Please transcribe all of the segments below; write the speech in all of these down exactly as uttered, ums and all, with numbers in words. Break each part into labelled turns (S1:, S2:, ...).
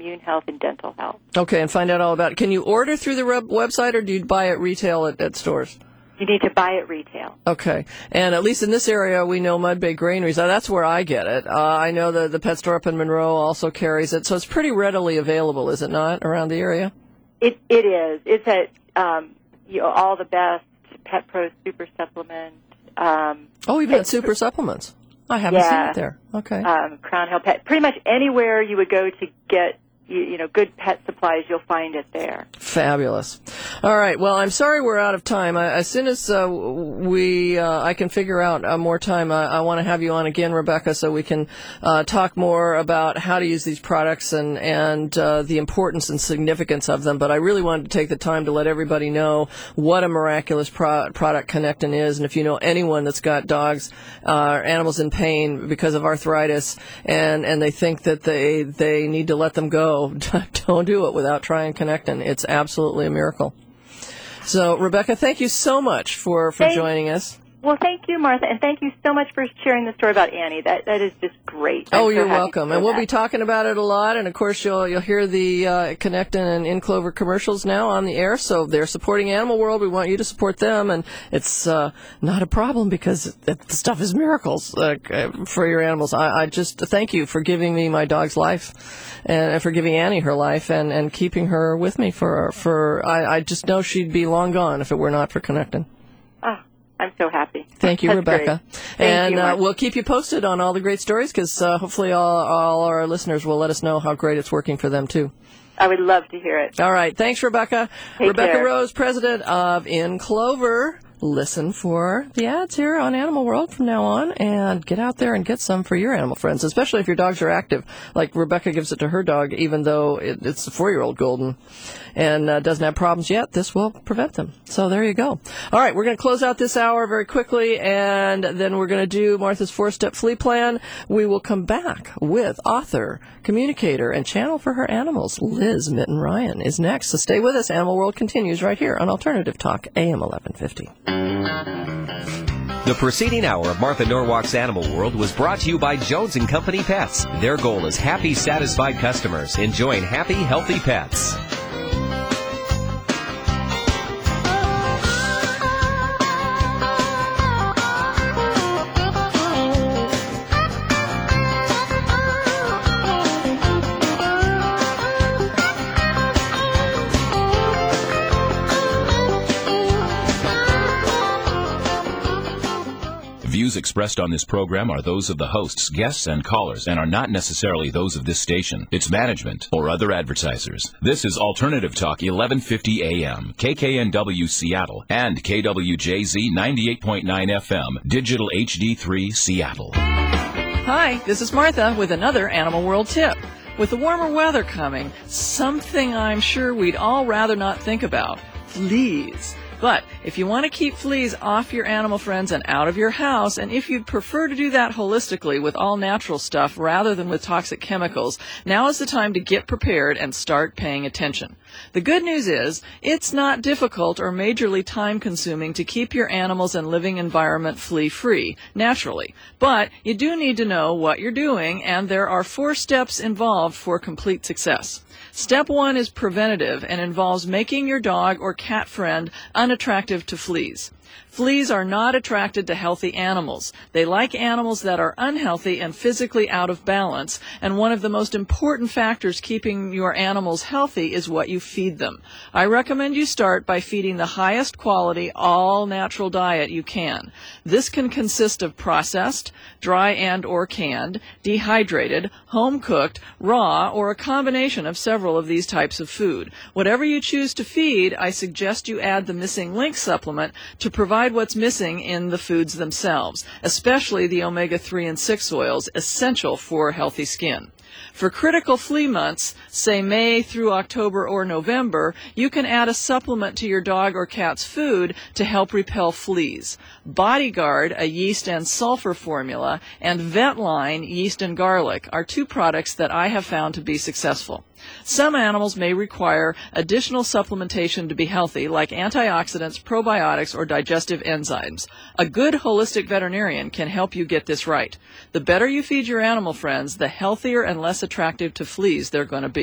S1: immune health and dental health.
S2: Okay, and find out all about it. Can you order through the web- website, or do you buy it retail at, at stores?
S1: You need to buy it retail.
S2: Okay. And at least in this area, we know Mud Bay Granaries. Uh, That's where I get it. Uh, I know the, the pet store up in Monroe also carries it. So it's pretty readily available, is it not, around the area?
S1: It It is. It's at um, you know, all the best Pet Pro Super Supplement. Um,
S2: oh, even at Super Supplements. I haven't
S1: yeah,
S2: seen it there. Okay.
S1: Um, Crown Hill Pet. Pretty much anywhere you would go to get You, you know, good pet supplies, you'll find it there.
S2: Fabulous. All right. Well, I'm sorry we're out of time. I, as soon as uh, we, uh, I can figure out uh, more time, I, I want to have you on again, Rebecca, so we can uh, talk more about how to use these products and and uh, the importance and significance of them. But I really wanted to take the time to let everybody know what a miraculous pro- product Connectin is, and if you know anyone that's got dogs uh, or animals in pain because of arthritis, and and they think that they they need to let them go. Don't do it without trying Connectin. It's absolutely a miracle. So, Rebecca, thank you so much for, for
S1: thank,
S2: joining us.
S1: Well, thank you, Martha, and thank you so much for sharing the story about Annie. That that is just great.
S2: Oh,
S1: I'm
S2: you're
S1: so happy
S2: welcome.
S1: to
S2: And we'll
S1: that.
S2: be talking about it a lot. And, of course, you'll you'll hear the uh, Connectin and In Clover commercials now on the air. So they're supporting Animal World. We want you to support them. And it's uh, not a problem because the stuff is miracles uh, for your animals. I, I just thank you for giving me my dog's life and for giving Annie her life and, and keeping her with me for, for I, I just know she'd be long gone if it were not for Connectin.
S1: Oh, I'm so happy.
S2: Thank you,
S1: That's
S2: Rebecca.
S1: Thank
S2: and
S1: you,
S2: uh, we'll keep you posted on all the great stories because uh, hopefully all, all our listeners will let us know how great it's working for them, too.
S1: I would love to hear it.
S2: All right. Thanks, Rebecca.
S1: Take
S2: Rebecca
S1: care.
S2: Rose, president of In Clover. Listen for the ads here on Animal World from now on and get out there and get some for your animal friends, especially if your dogs are active. Like Rebecca gives it to her dog, even though it, it's a four-year-old Golden and uh, doesn't have problems yet. This will prevent them. So there you go. All right, we're going to close out this hour very quickly, and then we're going to do Martha's four-step flea plan. We will come back with author, communicator, and channel for her animals. Liz Mitten Ryan is next. So stay with us. Animal World continues right here on Alternative Talk, A M eleven fifty.
S3: The preceding hour of Martha Norwalk's Animal World was brought to you by Jones and Company Pets. Their goal is happy, satisfied customers enjoying happy, healthy pets.
S4: Views expressed on this program are those of the hosts, guests, and callers, and are not necessarily those of this station, its management, or other advertisers. This is Alternative Talk, eleven fifty A M, K K N W Seattle, and K W J Z ninety-eight point nine F M, Digital H D three Seattle.
S2: Hi, this is Martha with another Animal World tip. With the warmer weather coming, something I'm sure we'd all rather not think about: fleas. But if you want to keep fleas off your animal friends and out of your house, and if you'd prefer to do that holistically with all natural stuff rather than with toxic chemicals, now is the time to get prepared and start paying attention. The good news is, it's not difficult or majorly time-consuming to keep your animals and living environment flea-free, naturally. But you do need to know what you're doing, and there are four steps involved for complete success. Step one is preventative and involves making your dog or cat friend unattractive to fleas. Fleas are not attracted to healthy animals. They like animals that are unhealthy and physically out of balance, and one of the most important factors keeping your animals healthy is what you feed them. I recommend you start by feeding the highest quality, all-natural diet you can. This can consist of processed, dry and or canned, dehydrated, home-cooked, raw, or a combination of several of these types of food. Whatever you choose to feed, I suggest you add the Missing Link supplement to provide what's missing in the foods themselves, especially the omega three and six oils, essential for healthy skin. For critical flea months, say May through October or November, you can add a supplement to your dog or cat's food to help repel fleas. Bodyguard, a yeast and sulfur formula, and Vetline, yeast and garlic, are two products that I have found to be successful. Some animals may require additional supplementation to be healthy, like antioxidants, probiotics, or digestive enzymes. A good holistic veterinarian can help you get this right. The better you feed your animal friends, the healthier and less attractive to fleas they're going to be.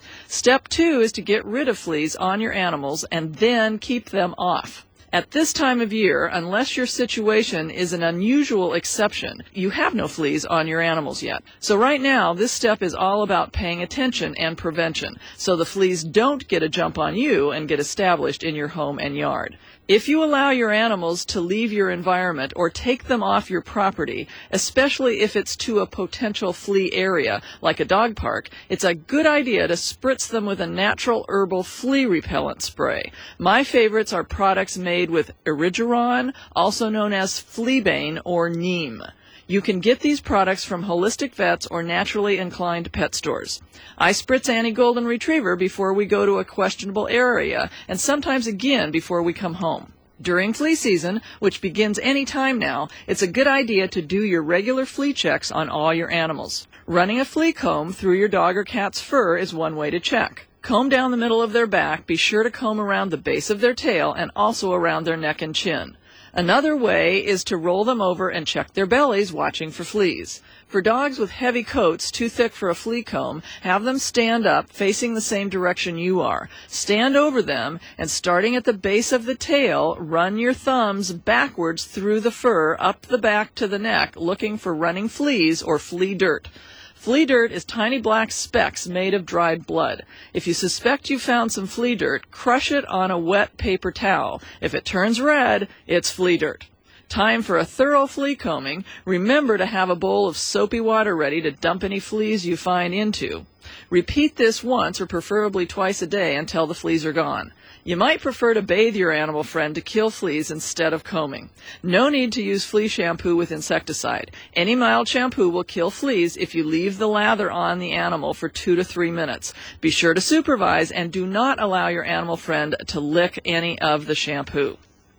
S2: Step two is to get rid of fleas on your animals and then keep them off. At this time of year, unless your situation is an unusual exception, you have no fleas on your animals yet. So right now, this step is all about paying attention and prevention, so the fleas don't get a jump on you and get established in your home and yard. If you allow your animals to leave your environment or take them off your property, especially if it's to a potential flea area, like a dog park, it's a good idea to spritz them with a natural herbal flea repellent spray. My favorites are products made with Erigeron, also known as Fleabane or Neem. You can get these products from holistic vets or naturally inclined pet stores. I spritz Annie Golden Retriever before we go to a questionable area, and sometimes again before we come home. During flea season, which begins any time now, it's a good idea to do your regular flea checks on all your animals. Running a flea comb through your dog or cat's fur is one way to check. Comb down the middle of their back, be sure to comb around the base of their tail and also around their neck and chin. Another way is to roll them over and check their bellies, watching for fleas. For dogs with heavy coats too thick for a flea comb, have them stand up facing the same direction you are. Stand over them and starting at the base of the tail, run your thumbs backwards through the fur up the back to the neck, looking for running fleas or flea dirt. Flea dirt is tiny black specks made of dried blood. If you suspect you found some flea dirt, crush it on a wet paper towel. If it turns red, it's flea dirt. Time for a thorough flea combing. Remember to have a bowl of soapy water ready to dump any fleas you find into. Repeat this once or preferably twice a day until the fleas are gone. You might prefer to bathe your animal friend to kill fleas instead of combing. No need to use flea shampoo with insecticide. Any mild shampoo will kill fleas if you leave the lather on the animal for two to three minutes. Be sure to supervise and do not allow your animal friend to lick any of the shampoo.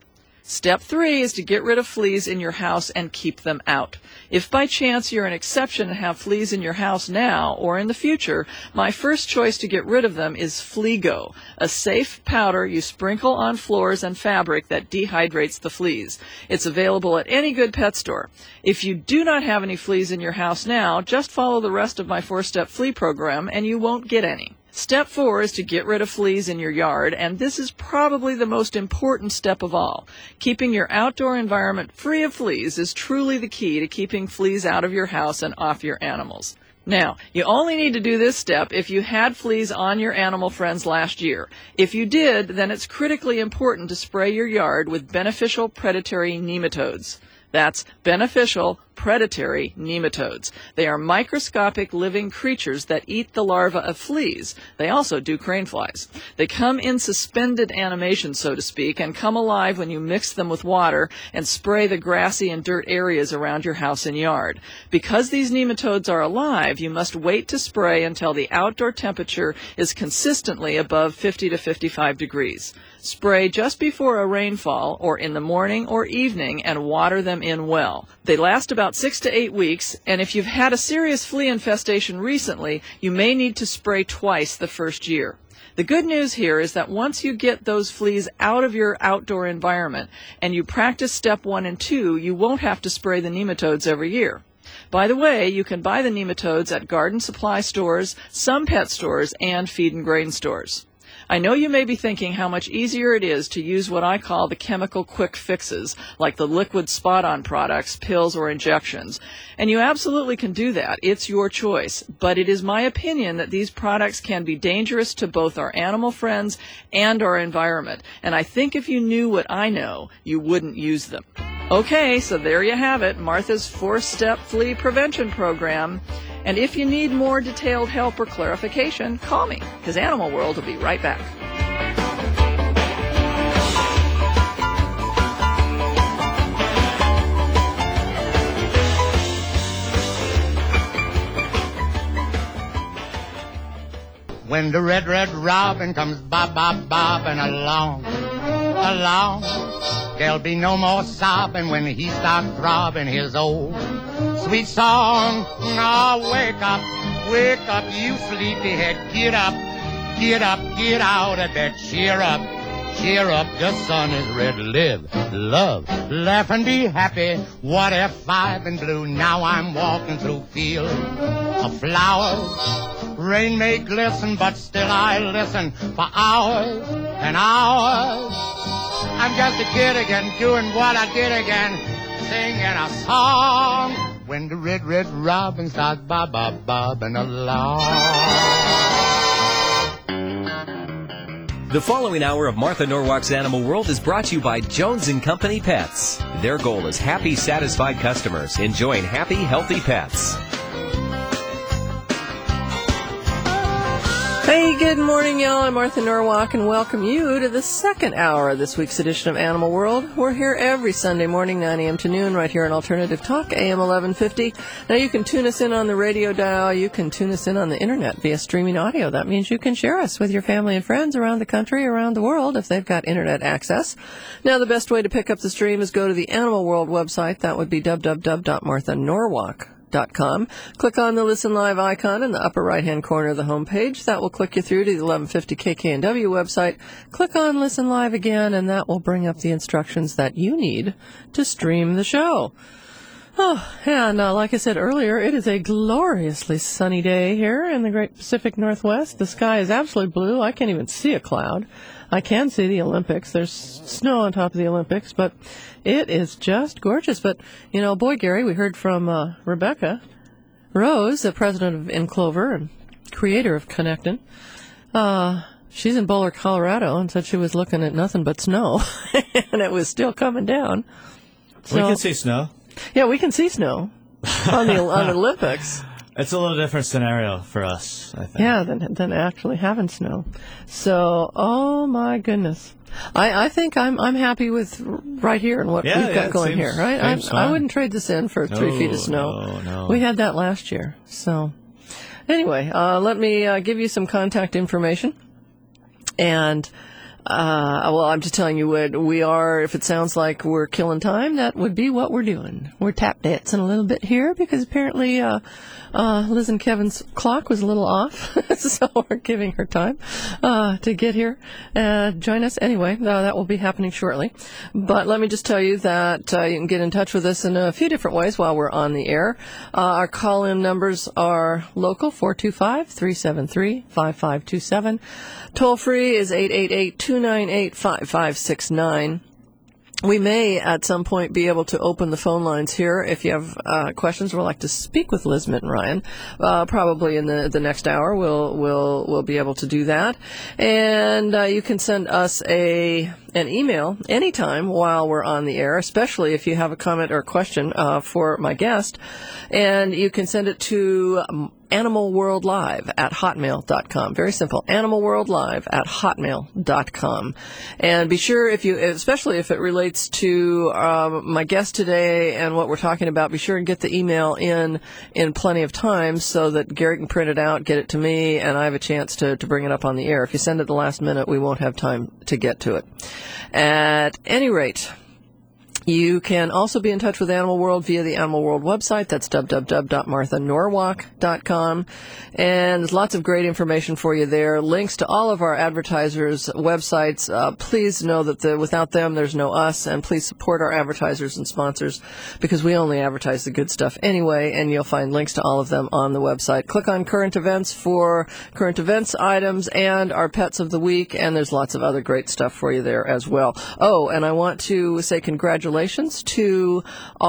S2: Step three is to get rid of fleas in your house and keep them out. If by chance you're an exception and have fleas in your house now or in the future, my first choice to get rid of them is Fleago, a safe powder you sprinkle on floors and fabric that dehydrates the fleas. It's available at any good pet store. If you do not have any fleas in your house now, just follow the rest of my four-step flea program and you won't get any. Step four is to get rid of fleas in your yard, and this is probably the most important step of all. Keeping your outdoor environment free of fleas is truly the key to keeping fleas out of your house and off your animals. Now, you only need to do this step if you had fleas on your animal friends last year. If you did, then it's critically important to spray your yard with beneficial predatory nematodes. That's beneficial predatory nematodes. They are microscopic living creatures that eat the larvae of fleas. They also do crane flies. They come in suspended animation, so to speak, and come alive when you mix them with water and spray the grassy and dirt areas around your house and yard. Because these nematodes are alive, you must wait to spray until the outdoor temperature is consistently above fifty to fifty-five degrees. Spray just before a rainfall or in the morning or evening and water them in well. They last about six to eight weeks, and if you've had a serious flea infestation recently, you may need to spray twice the first year. The good news here is that once you get those fleas out of your outdoor environment and you practice step one and two, you won't have to spray the nematodes every year. By the way, you can buy the nematodes at garden supply stores, some pet stores, and feed and grain stores. I know you may be thinking how much easier it is to use what I call the chemical quick fixes, like the liquid spot-on products, pills, or injections. And you absolutely can do that. It's your choice. But it is my opinion that these products can be dangerous to both our animal friends and our environment. And I think if you knew what I know, you wouldn't use them. Okay, so there you have it, Martha's four-step flea prevention program. And if you need more detailed help or clarification, call me, because Animal World will be right back.
S5: When the red, red robin comes bob, bob, bobbing along, along, there'll be no more sobbing when he starts throbbing his old sweet song. Now wake up, wake up, you sleepyhead. Get up, get up, get out of bed. Cheer up, cheer up, the sun is red. Live, love, laugh and be happy. What if five and blue? Now I'm walking through fields of flowers Rain may glisten, but still I listen for hours and hours. I'm just a kid again, doing what I did again, singing a song. When the red, red robin starts bob, bob, bobbing along.
S3: The following hour of Martha Norwalk's Animal World is brought to you by Jones and Company Pets. Their goal is happy, satisfied customers enjoying happy, healthy pets.
S2: Hey, good morning, y'all. I'm Martha Norwalk, and welcome you to the second hour of this week's edition of Animal World. We're here every Sunday morning, nine a.m. to noon, right here on Alternative Talk, A M eleven fifty. Now, you can tune us in on the radio dial. You can tune us in on the Internet via streaming audio. That means you can share us with your family and friends around the country, around the world, if they've got Internet access. Now, the best way to pick up the stream is go to the Animal World website. That would be w w w dot martha norwalk dot com. Click on the Listen Live icon in the upper right-hand corner of the homepage. That will click you through to the eleven fifty K K N W website. Click on Listen Live again, and that will bring up the instructions that you need to stream the show. Oh, and uh, like I said earlier, it is a gloriously sunny day here in the great Pacific Northwest. The sky is absolutely blue. I can't even see a cloud. I can see the Olympics. There's snow on top of the Olympics, but it is just gorgeous. But, you know, boy, Gary, we heard from uh, Rebecca Rose, the president of Enclover and creator of Connectin'. Uh, she's in Boulder, Colorado, and said she was looking at nothing but snow, and it was still coming down. So,
S6: we can see snow.
S2: Yeah, we can see snow on the, on the Olympics.
S6: It's a little different scenario for us, I think.
S2: Yeah, than, than actually having snow. So, oh my goodness. I, I think I'm I'm happy with right here and what
S6: yeah,
S2: we've got
S6: yeah,
S2: going
S6: seems,
S2: here, right? I, I wouldn't trade this in for three
S6: no,
S2: feet of snow.
S6: No, no.
S2: We had that last year. So, anyway, uh, let me uh, give you some contact information. And, uh, well, I'm just telling you what we are. If it sounds like we're killing time, that would be what we're doing. We're tap dancing a little bit here because apparently uh, uh, Liz and Kevin's clock was a little off. So we're giving her time uh, to get here and join us. Anyway, uh, that will be happening shortly. But let me just tell you that uh, you can get in touch with us in a few different ways while we're on the air. Uh, our call-in numbers are local, four two five, three seven three, five five two seven. Toll-free is eight eight eight, two nine eight, five five six nine. We may, at some point, be able to open the phone lines here. If you have uh, questions or would like to speak with Liz Mitten-Ryan, uh, probably in the, the next hour, we'll we'll we'll be able to do that. And uh, you can send us a an email anytime while we're on the air, especially if you have a comment or a question uh, for my guest. And you can send it to um, Animal World Live at hotmail dot com. Very simple. Animal World Live at hotmail dot com. And be sure, if you, especially if it relates to um, my guest today and what we're talking about, be sure and get the email in in plenty of time so that Gary can print it out, get it to me, and I have a chance to, to bring it up on the air. If you send it the last minute, we won't have time to get to it. At any rate, you can also be in touch with Animal World via the Animal World website. That's w w w dot martha norwalk dot com. And there's lots of great information for you there. Links to all of our advertisers' websites. Uh, please know that the, without them, there's no us. And please support our advertisers and sponsors because we only advertise the good stuff anyway. And you'll find links to all of them on the website. Click on current events for current events items and our pets of the week. And there's lots of other great stuff for you there as well. Oh, and I want to say congratulations to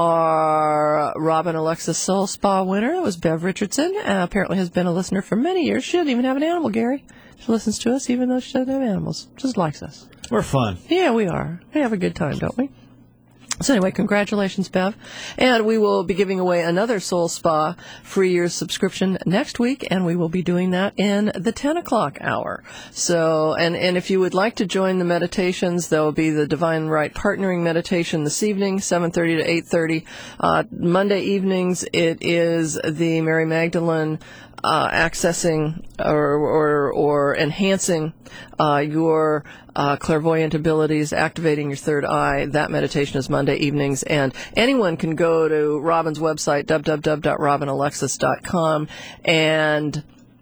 S2: our Robin Alexis Soul Spa winner. It was Bev Richardson. Uh, apparently has been a listener for many years. She doesn't even have an animal, Gary. She listens to us even though she doesn't have animals. Just likes us.
S6: We're fun.
S2: Yeah, we are. We have a good time, don't we? So anyway, congratulations, Bev. And we will be giving away another Soul Spa free year's subscription next week, and we will be doing that in the ten o'clock hour. So, and, and if you would like to join the meditations, there will be the Divine Right Partnering Meditation this evening, seven thirty to eight thirty. Uh, Monday evenings, it is the Mary Magdalene Uh, accessing or, or or enhancing uh, your uh, clairvoyant abilities, activating your third eye. That meditation is Monday evenings, and anyone can go to Robin's website, w w w dot robin alexis dot com, and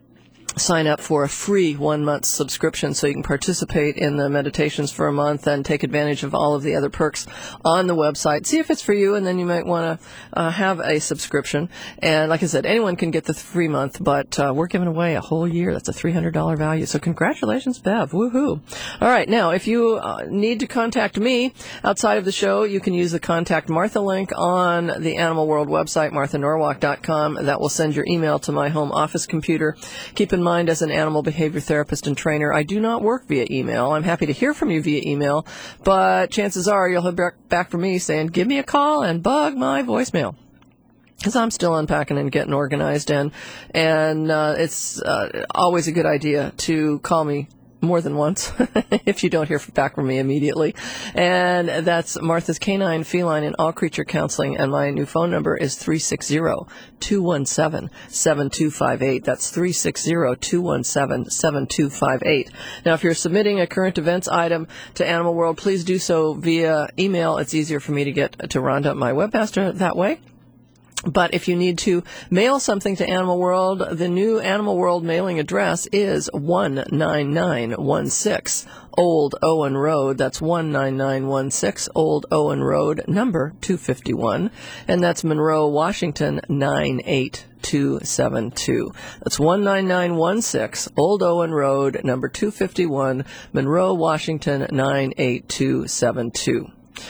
S2: sign up for a free one-month subscription so you can participate in the meditations for a month and take advantage of all of the other perks on the website. See if it's for you, and then you might want to uh, have a subscription. And like I said, anyone can get the free month, but uh, we're giving away a whole year. That's a three hundred dollars value. So congratulations, Bev. Woohoo. All right. Now, if you uh, need to contact me outside of the show, you can use the Contact Martha link on the Animal World website, martha norwalk dot com. That will send your email to my home office computer. Keep in mind, as an animal behavior therapist and trainer, I do not work via email. I'm happy to hear from you via email, but chances are you'll hear back from me saying, give me a call and bug my voicemail. Because I'm still unpacking and getting organized, and and uh, it's uh, always a good idea to call me more than once if you don't hear back from me immediately. And that's Martha's Canine, Feline, and All Creature Counseling, and my new phone number is three six zero, two one seven, seven two five eight. That's three six zero, two one seven, seven two five eight. Now, if you're submitting a current events item to Animal World, please do so via email. It's easier for me to get to Rhonda, my webmaster, that way. But if you need to mail something to Animal World, the new Animal World mailing address is one nine nine one six Old Owen Road. That's one nine nine one six Old Owen Road, number two fifty-one. And that's Monroe, Washington, nine eight two seven two. That's one nine nine one six Old Owen Road, number two fifty-one, Monroe, Washington, nine eight two seven two.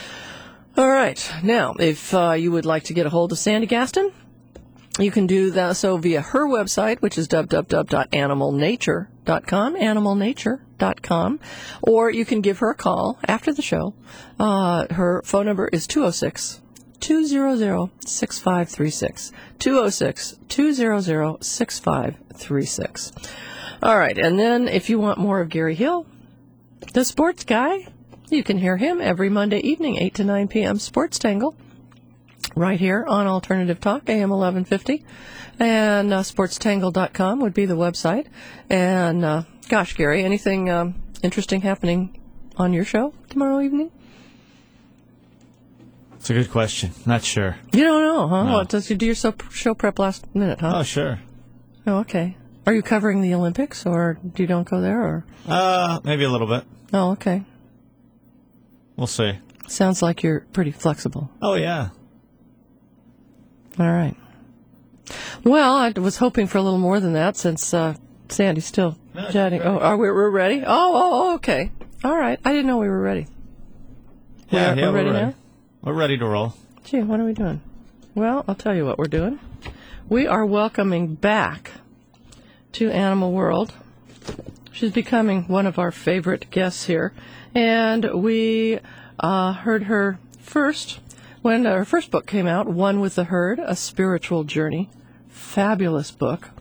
S2: All right. Now, if uh, you would like to get a hold of Sandy Gaston, you can do that so via her website, which is w w w dot animal nature dot com, animal nature dot com, or you can give her a call after the show. Uh, her phone number is two oh six, two hundred, six five three six, two oh six, two hundred, six five three six. All right. And then if you want more of Gary Hill, the sports guy, you can hear him every Monday evening, eight to nine p.m. Sports Tangle, right here on Alternative Talk, A M eleven fifty. And uh, sports tangle dot com would be the website. And, uh, gosh, Gary, anything um, interesting happening on your show tomorrow evening?
S6: It's a good question. Not sure.
S2: You don't know, huh?
S6: No.
S2: What, does you do your so- show prep last minute, huh?
S6: Oh, sure.
S2: Oh, okay. Are you covering the Olympics, or you don't go there? Or?
S6: Uh, maybe a little bit.
S2: Oh, okay.
S6: We'll see.
S2: Sounds like you're pretty flexible.
S6: Oh, yeah.
S2: All right. Well, I was hoping for a little more than that since uh, Sandy's still
S6: No,
S2: chatting. Oh, are we we're ready? Oh, oh, oh, okay. All right. I didn't know we were ready.
S6: Yeah,
S2: we're,
S6: yeah,
S2: we're ready
S6: we're ready.
S2: now?
S6: We're ready to roll.
S2: Gee, what are we doing? Well, I'll tell you what we're doing. We are welcoming back to Animal World. She's becoming one of our favorite guests here. And we uh, heard her first when her first book came out, One with the Herd, A Spiritual Journey. Fabulous book.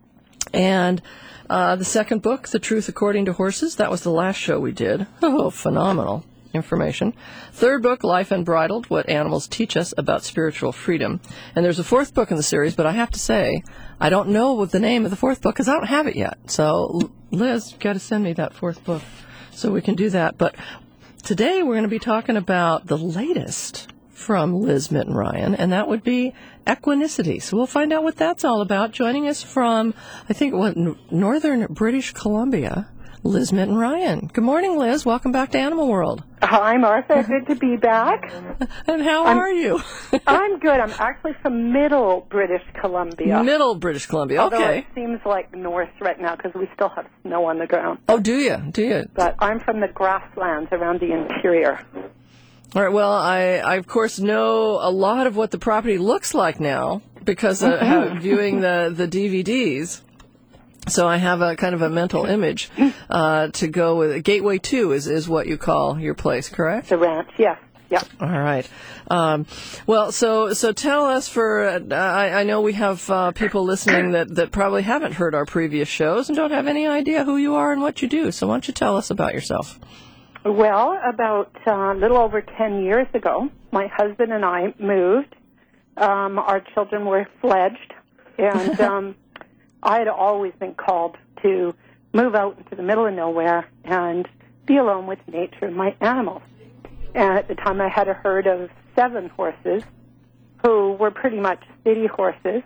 S2: And uh, the second book, The Truth According to Horses, that was the last show we did. Oh, phenomenal information. Third book, Life Unbridled, What Animals Teach Us About Spiritual Freedom. And there's a fourth book in the series, but I have to say, I don't know what the name of the fourth book because I don't have it yet. So, Liz, you've got to send me that fourth book so we can do that. But today we're going to be talking about the latest from Liz Mitten-Ryan, and that would be equinicity. So we'll find out what that's all about. Joining us from, I think, what, northern British Columbia, Liz Mitten-Ryan. Good morning, Liz. Welcome back to Animal World.
S7: Hi, Martha. Good to be back.
S2: And how
S7: I'm,
S2: are you?
S7: I'm good. I'm actually from middle British Columbia.
S2: Middle British Columbia.
S7: Although
S2: Okay.
S7: it seems like north right now because we still have snow on the ground.
S2: Oh, do you? Do you?
S7: But I'm from the grasslands around the interior.
S2: All right. Well, I, I of course know a lot of what the property looks like now because of mm-hmm. viewing the, the D V Ds. So I have a kind of a mental image uh, to go with. Gateway two is, is what you call your place, correct?
S7: The ranch, yes. Yeah.
S2: All right. Um, well, so so tell us for, uh, I, I know we have uh, people listening that, that probably haven't heard our previous shows and don't have any idea who you are and what you do. So why don't you tell us about yourself?
S7: Well, about uh, a little over ten years ago, my husband and I moved. Um, our children were fledged, and um, I had always been called to move out into the middle of nowhere and be alone with nature and my animals. And at the time, I had a herd of seven horses who were pretty much city horses.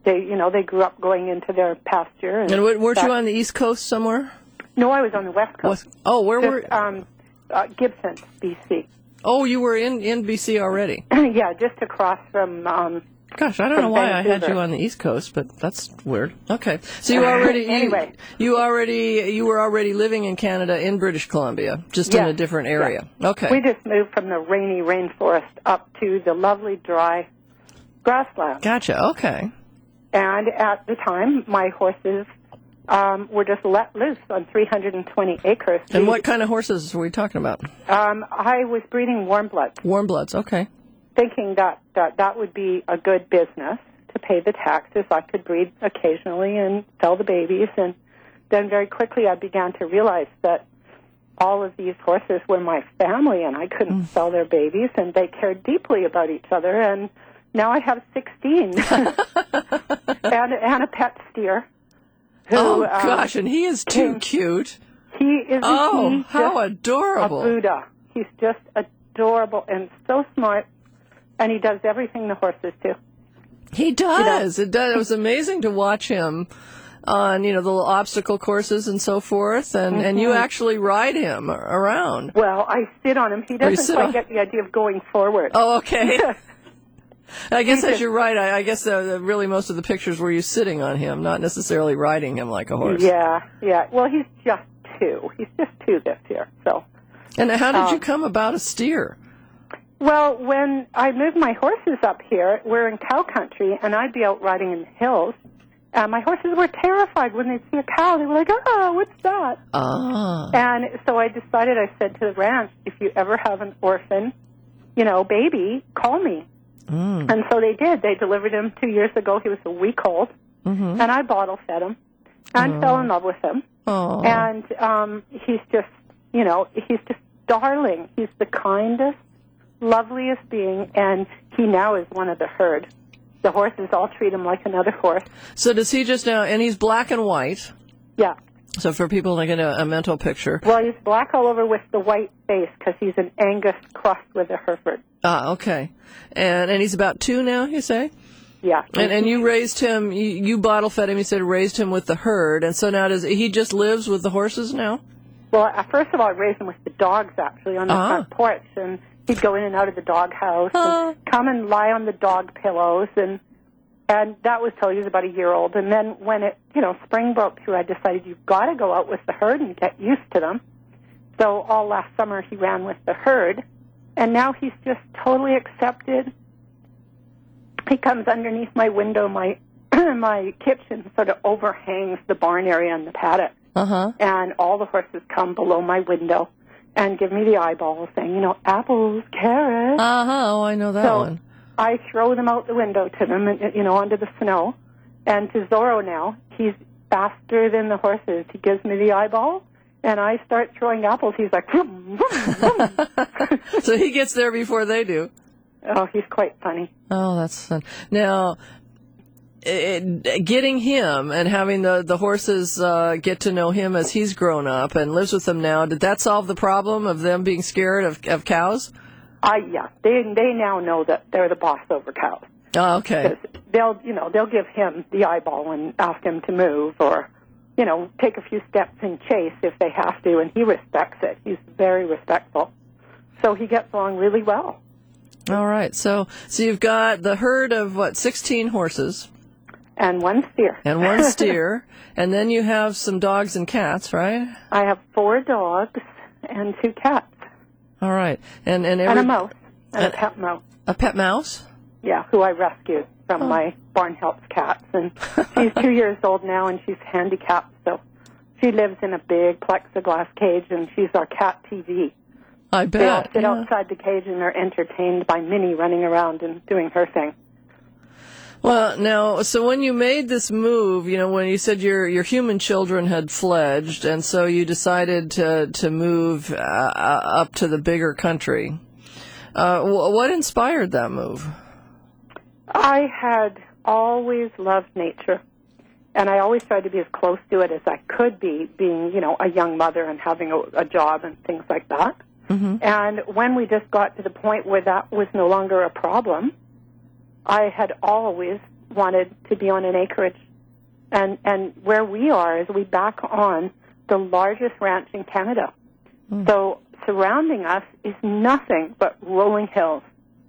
S7: they, you know, they grew up going into their pasture. And,
S2: And w- weren't
S7: that,
S2: you on the East Coast somewhere?
S7: No, I was on the West Coast.
S2: West, oh, where
S7: Just,
S2: were?
S7: um, uh, Gibson, B C.
S2: Oh, you were in, in B C already.
S7: Yeah, just across from. Um,
S2: Gosh, I don't
S7: from
S2: know why I had
S7: Vancouver.
S2: you on the East Coast, but that's weird. Okay, so you already you-
S7: Anyway.
S2: you, already you were already living in Canada in British Columbia, just in
S7: Yes,
S2: a different
S7: yes.
S2: area. Okay.
S7: We just moved from the rainy rainforest up to the lovely dry grassland.
S2: Gotcha. Okay.
S7: And at the time, my horses um, were just let loose on three hundred twenty acres.
S2: And what kind of horses were we talking about?
S7: Um, I was breeding warm bloods,
S2: Warm bloods. Okay.
S7: thinking that, that that would be a good business to pay the taxes. I could breed occasionally and sell the babies. And then very quickly I began to realize that all of these horses were my family, and I couldn't
S2: Mm.
S7: sell their babies, and they cared deeply about each other. And now I have sixteen and, and a pet steer. Who,
S2: Oh
S7: um,
S2: gosh, and he is too
S7: came-
S2: cute.
S7: He is
S2: Oh,
S7: he
S2: how
S7: just
S2: adorable.
S7: a Buddha. He's just adorable and so smart, and he does everything the horses do.
S2: He does. It does. It was amazing to watch him on, you know, the little obstacle courses and so forth, and, and you actually ride him around.
S7: Well, I sit on him. He
S2: you
S7: doesn't
S2: sit
S7: quite
S2: on-
S7: get the idea of going forward.
S2: Oh, okay. I guess as you're right. I, I guess uh, really most of the pictures were you sitting on him, not necessarily riding him like a horse.
S7: Yeah, yeah. Well, he's just two. He's just two this year. So,
S2: And how did
S7: Um,
S2: you come about a steer?
S7: well, when I moved my horses up here, we're in cow country, and I'd be out riding in the hills. Uh, my horses were terrified when they'd see a cow. They were like, "Ah, what's that?"
S2: Ah.
S7: And so I decided, I said to the ranch, if you ever have an orphan, you know, baby, call me.
S2: Mm.
S7: And so they did. They delivered him two years ago. He was a week old.
S2: Mm-hmm.
S7: And I bottle fed him and fell in love with him.
S2: Oh.
S7: And um, he's just, you know, he's just darling. He's the kindest, loveliest being, and he now is one of the herd. The horses all treat him like another horse.
S2: So does he just now, and he's black and white,
S7: Yeah.
S2: so for people to get a, a mental picture.
S7: Well, he's black all over with the white face because he's an Angus crossed with a Hereford.
S2: Ah, okay. And and he's about two now, you say?
S7: Yeah.
S2: And and you raised him, you, you bottle fed him, you said raised him with the herd, and so now does he just lives with the horses now?
S7: Well, uh, first of all, I raised him with the dogs, actually, on the
S2: Ah.
S7: front porch, and he'd go in and out of the dog house
S2: Ah.
S7: and come and lie on the dog pillows, and and that was till he was about a year old. And then when it, you know, spring broke through, I decided you've got to go out with the herd and get used to them. So all last summer he ran with the herd, and now he's just totally accepted. He comes underneath my window. My my kitchen sort of overhangs the barn area and the paddock.
S2: Uh-huh.
S7: And all the horses come below my window and give me the eyeballs saying, you know, apples, carrots.
S2: Uh-huh, oh, I know that
S7: so
S2: one.
S7: I throw them out the window to them, and, you know, onto the snow. And to Zorro now, he's faster than the horses. He gives me the eyeball, and I start throwing apples. He's like, vroom, vroom, vroom.
S2: So he gets there before they do.
S7: Oh, he's quite funny.
S2: Oh, that's fun. Now, it, getting him and having the, the horses uh, get to know him as he's grown up and lives with them now, did that solve the problem of them being scared of, of cows?
S7: I yeah, they they now know that they're the boss over cows.
S2: Oh, okay.
S7: 'Cause they'll you know they'll give him the eyeball and ask him to move, or you know take a few steps and chase if they have to, and he respects it. He's very respectful, so he gets along really well.
S2: All right. So so you've got the herd of, what, sixteen horses
S7: And one steer.
S2: and one steer, and then you have some dogs and cats, right?
S7: I have four dogs and two cats
S2: All right. And and, every,
S7: and a mouse and
S2: and-
S7: a pet mouse.
S2: a pet mouse?
S7: Yeah, who I rescued from
S2: Oh.
S7: my Barn Helps cats, and she's two years old now, and she's handicapped, so she lives in a big plexiglass cage, and she's our cat T V.
S2: I
S7: They all
S2: bet.
S7: sit
S2: yeah.
S7: outside the cage and are entertained by Minnie running around and doing her thing.
S2: Well, now, so when you made this move, you know, when you said your your human children had fledged, and so you decided to to move uh, up to the bigger country, uh, wh- what inspired that move?
S7: I had always loved nature, and I always tried to be as close to it as I could be, being, you know, a young mother and having a, a job and things like that.
S2: Mm-hmm.
S7: And when we just got to the point where that was no longer a problem, I had always wanted to be on an acreage. And, and where we are is we back on the largest ranch in Canada. Mm. So surrounding us is nothing but rolling hills.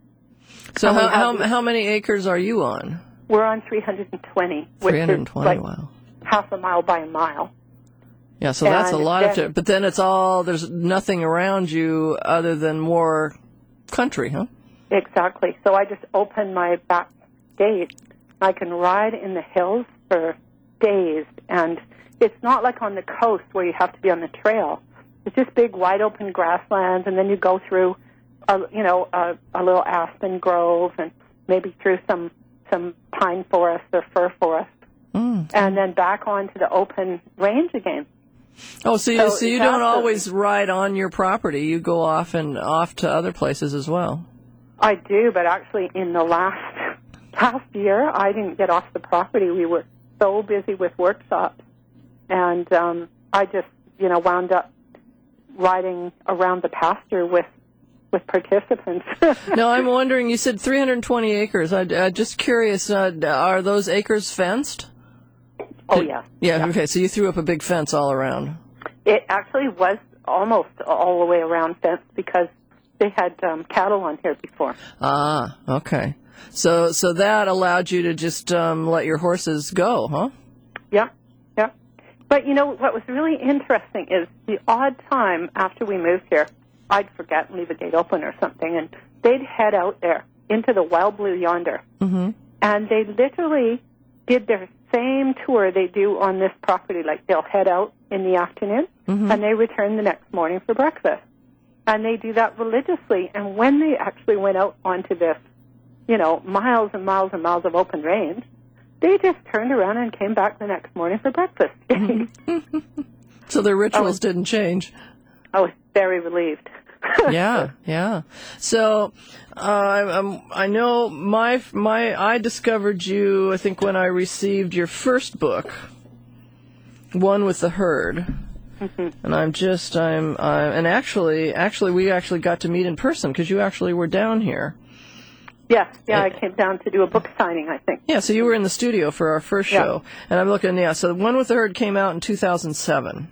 S2: So how, how how many acres are you on?
S7: We're on three hundred twenty, which
S2: three hundred twenty,
S7: is like
S2: wow.
S7: half a mile by a mile.
S2: Yeah, so that's
S7: and
S2: a lot
S7: then,
S2: of ter- but then it's all, there's nothing around you other than more country, huh?
S7: Exactly. So I just open my back gate. I can ride in the hills for days, and it's not like on the coast where you have to be on the trail. It's just big, wide open grasslands, and then you go through, a, you know, a, a little aspen grove, and maybe through some some pine forest or fir forest, mm. and then back onto the open range again.
S2: Oh, so you,
S7: so,
S2: so you don't always ride on your property. You go off and off to other places as well.
S7: I do, but actually in the last past year, I didn't get off the property. We were so busy with workshops, and um, I just, you know, wound up riding around the pasture with with participants.
S2: No, I'm wondering, you said three hundred twenty acres. I, I'm just curious, uh, are those acres fenced?
S7: Oh, yeah.
S2: yeah.
S7: Yeah,
S2: okay, so you threw up a big fence all around.
S7: It actually was almost all the way around fenced because they had um, cattle on here before.
S2: Ah, okay. So so that allowed you to just um, let your horses go, huh?
S7: Yeah, yeah. But, you know, what was really interesting is the odd time after we moved here, I'd forget and leave a gate open or something, and they'd head out there into the wild blue yonder. Mm-hmm. And they literally did their same tour they do on this property. Like, they'll head out in the afternoon, mm-hmm. and they return the next morning for breakfast. And they do that religiously. And when they actually went out onto this, you know, miles and miles and miles of open range, they just turned around and came back the next morning for breakfast. Mm-hmm.
S2: So their rituals
S7: was,
S2: didn't change.
S7: I was very relieved.
S2: yeah, yeah. So uh, I, I know my my I discovered you, I think, when I received your first book, One with the Herd. Mm-hmm. And I'm just I'm uh, and actually actually we actually got to meet in person because you actually were down here.
S7: Yeah, yeah, I came down to do a book signing, I think.
S2: Yeah, so you were in the studio for our first show. Yeah. And I'm looking, yeah, so One with the Herd came out in two thousand seven.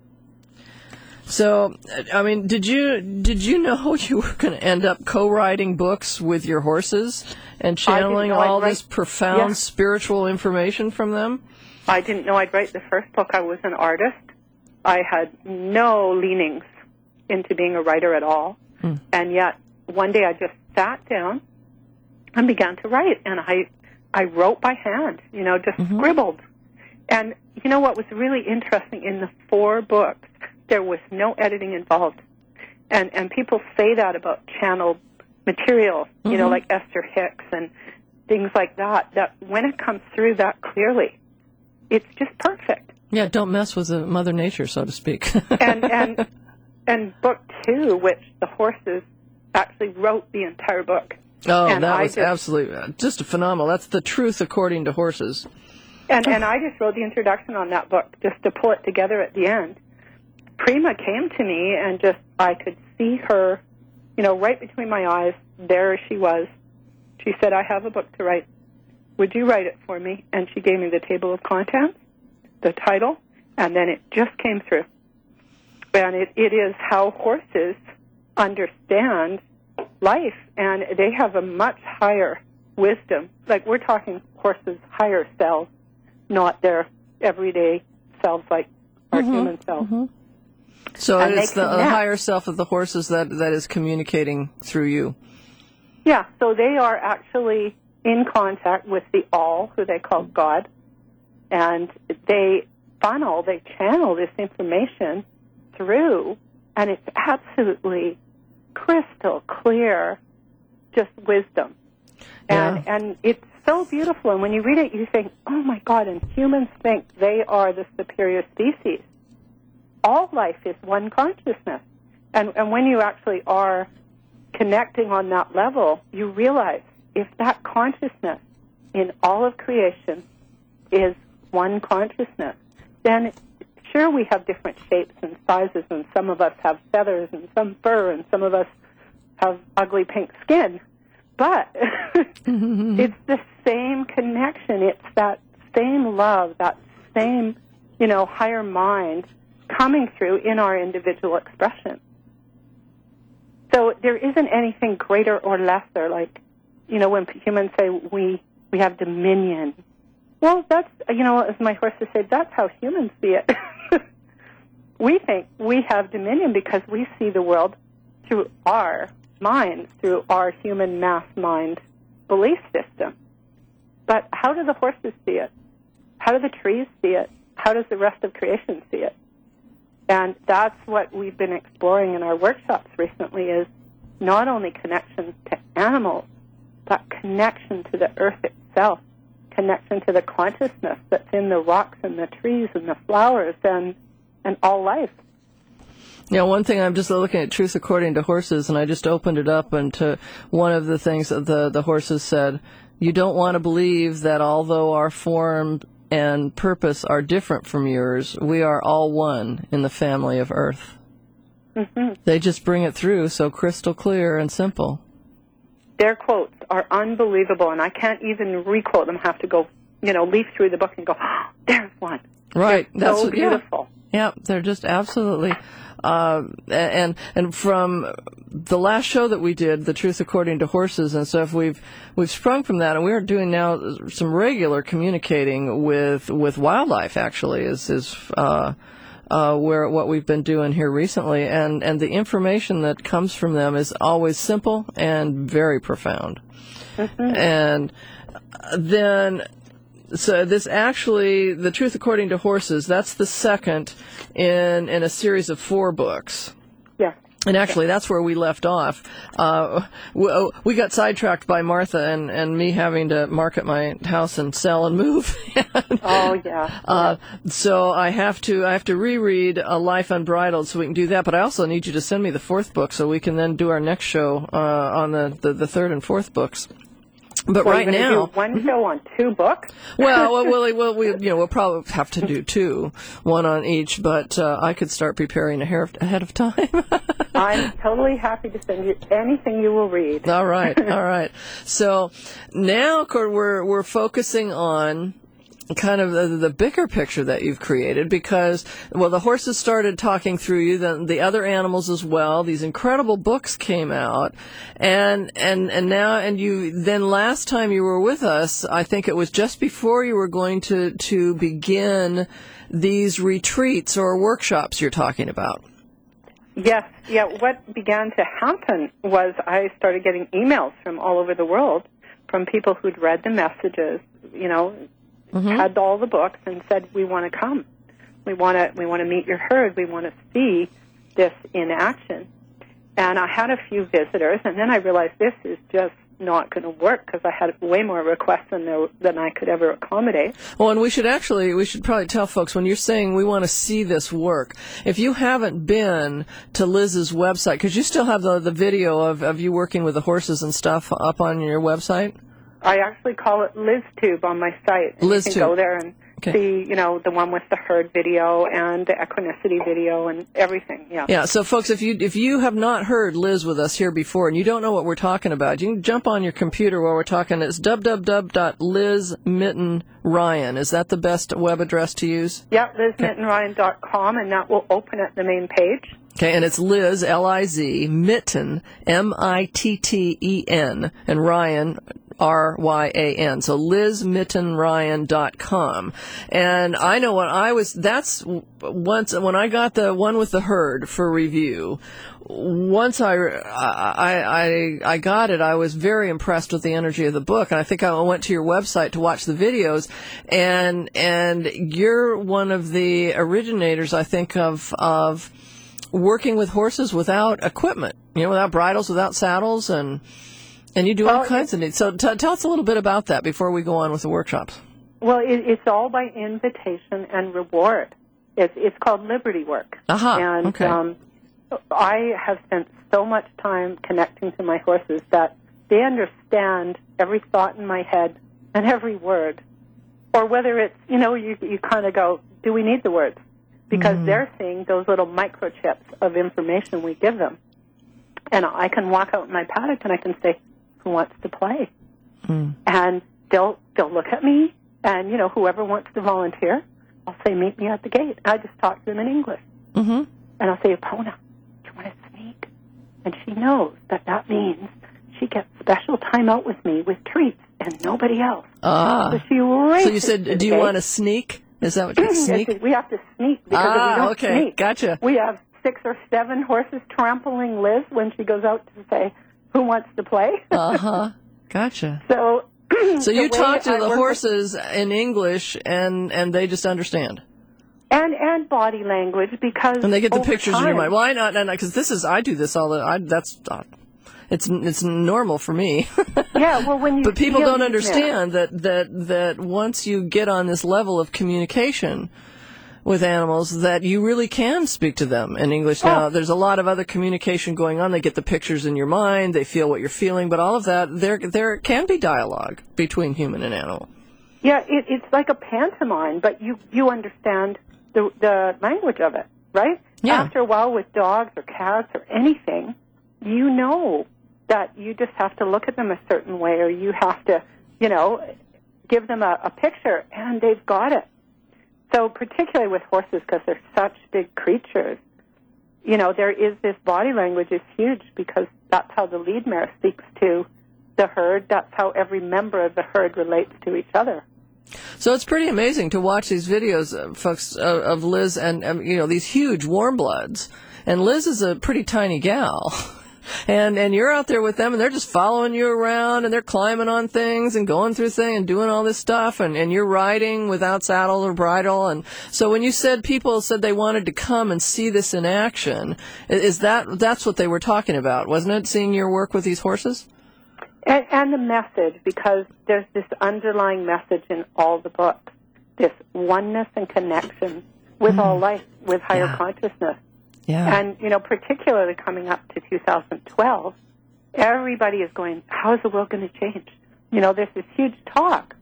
S2: So, I mean, did you did you know you were going to end up co-writing books with your horses and channeling all
S7: write,
S2: this profound
S7: yeah.
S2: spiritual information from them?
S7: I didn't know I'd write the first book. I was an artist. I had no leanings into being a writer at all. Mm. And yet, one day I just sat down and began to write. And I I wrote by hand, you know, just mm-hmm. scribbled. And you know what was really interesting? In the four books, there was no editing involved. And and people say that about channeled material, you mm-hmm. know, like Esther Hicks and things like that, that when it comes through that clearly, it's just perfect.
S2: Yeah, don't mess with the Mother Nature, so to speak.
S7: and and and book two, which the horses actually wrote the entire book.
S2: Oh,
S7: and
S2: that
S7: I
S2: was
S7: just,
S2: absolutely just a phenomenal. That's the truth according to horses.
S7: And and I just wrote the introduction on that book just to pull it together at the end. Prima came to me, and just I could see her, you know, right between my eyes. There she was. She said, "I have a book to write. Would you write it for me?" And she gave me the table of contents, the title, and then it just came through. And it, it is how horses understand life, and they have a much higher wisdom. Like, we're talking horses' higher selves, not their everyday selves like our mm-hmm. human selves. Mm-hmm.
S2: So
S7: and
S2: it's the uh, higher self of the horses that, that is communicating through you.
S7: Yeah, so they are actually in contact with the All, who they call God, and they funnel, they channel this information through, and it's absolutely crystal clear, just wisdom. And yeah. and it's so beautiful, and when you read it, you think, oh my God, and humans think they are the superior species. All life is one consciousness. And, and when you actually are connecting on that level, you realize if that consciousness in all of creation is one consciousness, then sure, we have different shapes and sizes, and some of us have feathers and some fur, and some of us have ugly pink skin. But it's the same connection. It's that same love, that same, you know, higher mind coming through in our individual expression. So there isn't anything greater or lesser. Like, you know, when humans say we we have dominion. Well, that's, you know, as my horses say, that's how humans see it. We think we have dominion because we see the world through our minds, through our human mass mind belief system. But how do the horses see it? How do the trees see it? How does the rest of creation see it? And that's what we've been exploring in our workshops recently, is not only connection to animals, but connection to the earth itself, connection to the consciousness that's in the rocks and the trees and the flowers and, and all life.
S2: Yeah, one thing, I'm just looking at Truth According to Horses, and I just opened it up, and to one of the things that the, the horses said, you don't want to believe that although our form and purpose are different from yours, we are all one in the family of Earth. Mm-hmm. They just bring it through so crystal clear and simple.
S7: Their quotes are unbelievable, and I can't even requote them. I have to go, you know, leaf through the book and go, oh, there's one.
S2: Right.
S7: They're
S2: That's
S7: so
S2: what,
S7: beautiful.
S2: Yeah. yeah, they're just absolutely... Uh, and and from the last show that we did, The Truth According to Horses and stuff, we've we've sprung from that, and we're doing now some regular communicating with with wildlife. Actually, is is uh, uh, where what we've been doing here recently, and and the information that comes from them is always simple and very profound. Mm-hmm. And then. So this actually, The Truth According to Horses, that's the second in in a series of four books.
S7: Yeah.
S2: And actually, that's where we left off. Uh, we, we got sidetracked by Martha and, and me having to market my house and sell and move.
S7: Oh, yeah.
S2: Uh, so I have to I have to reread A Life Unbridled so we can do that. But I also need you to send me the fourth book so we can then do our next show uh, on the, the, the third and fourth books. But
S7: well,
S2: right
S7: you're
S2: now,
S7: do one show on two books.
S2: well, well, well, well, we, you know, we'll probably have to do two, one on each. But uh, I could start preparing ahead of time.
S7: I'm totally happy to send you anything you will read.
S2: All right, all right. So now we're we're focusing on kind of the, the bigger picture that you've created, because, well, the horses started talking through you, then the other animals as well. These incredible books came out, and and and now and you then last time you were with us, I think it was just before you were going to to begin these retreats or workshops you're talking about.
S7: Yes, yeah. What began to happen was I started getting emails from all over the world from people who'd read the messages, you know. Mm-hmm. Had all the books and said, we want to come. We want to we want to meet your herd. We want to see this in action. And I had a few visitors, and then I realized this is just not going to work because I had way more requests than there, than I could ever accommodate.
S2: Well, and we should actually, we should probably tell folks, when you're saying we want to see this work, if you haven't been to Liz's website, because you still have the, the video of, of you working with the horses and stuff up on your website?
S7: I actually call it LizTube on my site. And
S2: LizTube.
S7: You can go there and
S2: okay.
S7: see, you know, the one with the herd video and the equinicity video and everything. Yeah.
S2: Yeah. So, folks, if you if you have not heard Liz with us here before and you don't know what we're talking about, you can jump on your computer while we're talking. It's w w w dot liz mitten ryan. Is that the best web address to use?
S7: Yeah, liz mitten ryan dot com, and that will open at the main page.
S2: Okay, and it's Liz, L I Z, Mitten, M I T T E N, and Ryan, R Y A N. So liz mitten ryan dot com. And I know what I was, that's once, when I got the one with the herd for review, once I, I, I, I got it, I was very impressed with the energy of the book. And I think I went to your website to watch the videos, and, and you're one of the originators, I think, of, of, working with horses without equipment, you know, without bridles, without saddles, and and you do all well, kinds of needs. So t- tell us a little bit about that before we go on with the workshops.
S7: Well, it, it's all by invitation and reward. It's it's called Liberty Work.
S2: Aha,
S7: and
S2: okay.
S7: um, I have spent so much time connecting to my horses that they understand every thought in my head and every word. Or whether it's, you know, you you kind of go, do we need the words? Because mm. they're seeing those little microchips of information we give them. And I can walk out in my paddock and I can say, who wants to play? Mm. And they'll they'll look at me, and, you know, whoever wants to volunteer, I'll say, meet me at the gate. I just talk to them in English. Mm-hmm. And I'll say, Epona, do you want to sneak? And she knows that that means she gets special time out with me with treats and nobody else.
S2: Ah.
S7: So she races.
S2: So you said, do you want to sneak? Is that what you sneak?
S7: Yes, we have to sneak because
S2: ah,
S7: if we don't
S2: okay.
S7: sneak,
S2: Gotcha.
S7: we have six or seven horses trampling Liz when she goes out to say, who wants to play?
S2: Uh-huh. Gotcha.
S7: So
S2: So you talk to
S7: I
S2: the
S7: work
S2: horses with, in English, and, and they just understand?
S7: And and body language, because
S2: and they get the
S7: over
S2: pictures
S7: time,
S2: in your mind. Why not? Because this is I do this all the. I, that's uh, it's it's normal for me.
S7: Yeah, well, when you
S2: but people
S7: feel
S2: don't
S7: these
S2: understand that that that once you get on this level of communication with animals, that you really can speak to them in English. Now,
S7: oh.
S2: there's a lot of other communication going on. They get the pictures in your mind. They feel what you're feeling. But all of that, there there can be dialogue between human and animal.
S7: Yeah, it, it's like a pantomime, but you you understand the the language of it, right?
S2: Yeah.
S7: After a while, with dogs or cats or anything, you know that you just have to look at them a certain way, or you have to, you know, give them a, a picture, and they've got it. So particularly with horses, because they're such big creatures, you know, there is this body language is huge, because that's how the lead mare speaks to the herd. That's how every member of the herd relates to each other.
S2: So it's pretty amazing to watch these videos, uh, folks, uh, of Liz and, um, you know, these huge warm bloods. And Liz is a pretty tiny gal. And and you're out there with them, and they're just following you around, and they're climbing on things and going through things and doing all this stuff, and, and you're riding without saddle or bridle. And so when you said people said they wanted to come and see this in action, is that that's what they were talking about, wasn't it, seeing your work with these horses?
S7: And, and the message, because there's this underlying message in all the books, this oneness and connection with mm. all life, with higher
S2: yeah.
S7: consciousness.
S2: Yeah.
S7: And, you know, particularly coming up to two thousand twelve, everybody is going, how is the world going to change? You know, there's this huge talk.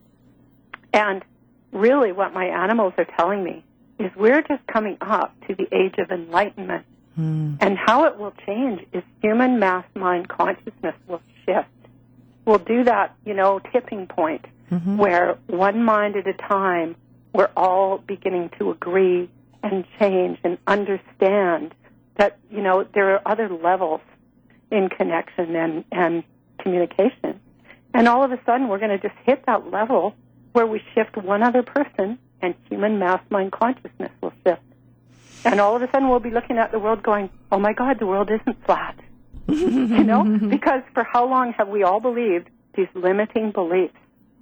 S7: And really what my animals are telling me is we're just coming up to the age of enlightenment. Mm. And how it will change is human mass mind consciousness will shift. We'll do that, you know, tipping point mm-hmm. where one mind at a time, we're all beginning to agree and change and understand that, you know, there are other levels in connection and, and communication. And all of a sudden, we're going to just hit that level where we shift one other person, and human mass mind consciousness will shift. And all of a sudden, we'll be looking at the world going, oh, my God, the world isn't flat. You know? Because for how long have we all believed these limiting beliefs?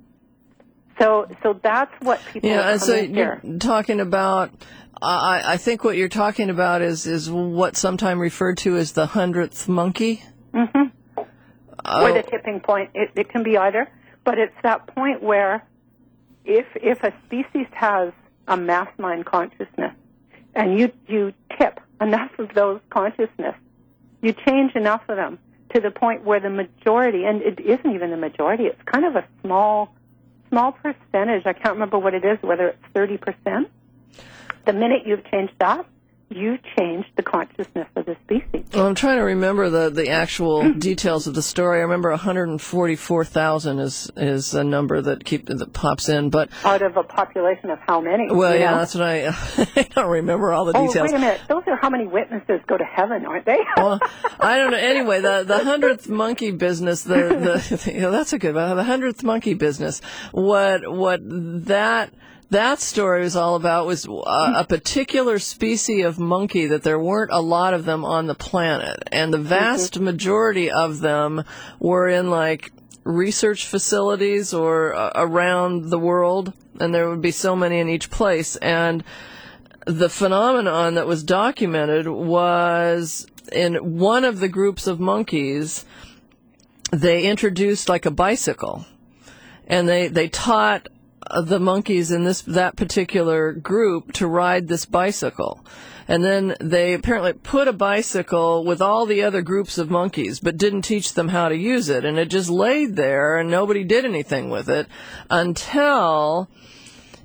S7: So so that's what people
S2: yeah,
S7: are
S2: and so
S7: here.
S2: You're talking about, I, I think what you're talking about is, is what sometimes referred to as the hundredth monkey.
S7: Mm-hmm.
S2: Oh.
S7: Or the tipping point. It, it can be either. But it's that point where if if a species has a mass mind consciousness and you, you tip enough of those consciousness, you change enough of them to the point where the majority, and it isn't even the majority, it's kind of a small small percentage, I can't remember what it is, whether it's thirty percent. The minute you've changed that, you changed the consciousness of the species.
S2: Well, I'm trying to remember the, the actual details of the story. I remember one hundred forty-four thousand is is a number that keep that pops in, but
S7: out of a population of how many?
S2: Well,
S7: you
S2: yeah,
S7: know?
S2: that's what I I don't remember all the
S7: oh,
S2: details.
S7: Oh, wait a minute. Those are how many witnesses go to heaven, aren't they?
S2: Well, I don't know. Anyway, the the hundredth monkey business, the the you know, that's a good one. The hundredth monkey business. What what that That story was all about was a, a particular species of monkey that there weren't a lot of them on the planet, and the vast mm-hmm. majority of them were in like research facilities or uh, around the world, and there would be so many in each place. And the phenomenon that was documented was in one of the groups of monkeys, they introduced like a bicycle, and they, they taught the monkeys in this that particular group to ride this bicycle. And then they apparently put a bicycle with all the other groups of monkeys, but didn't teach them how to use it. And it just laid there, and nobody did anything with it until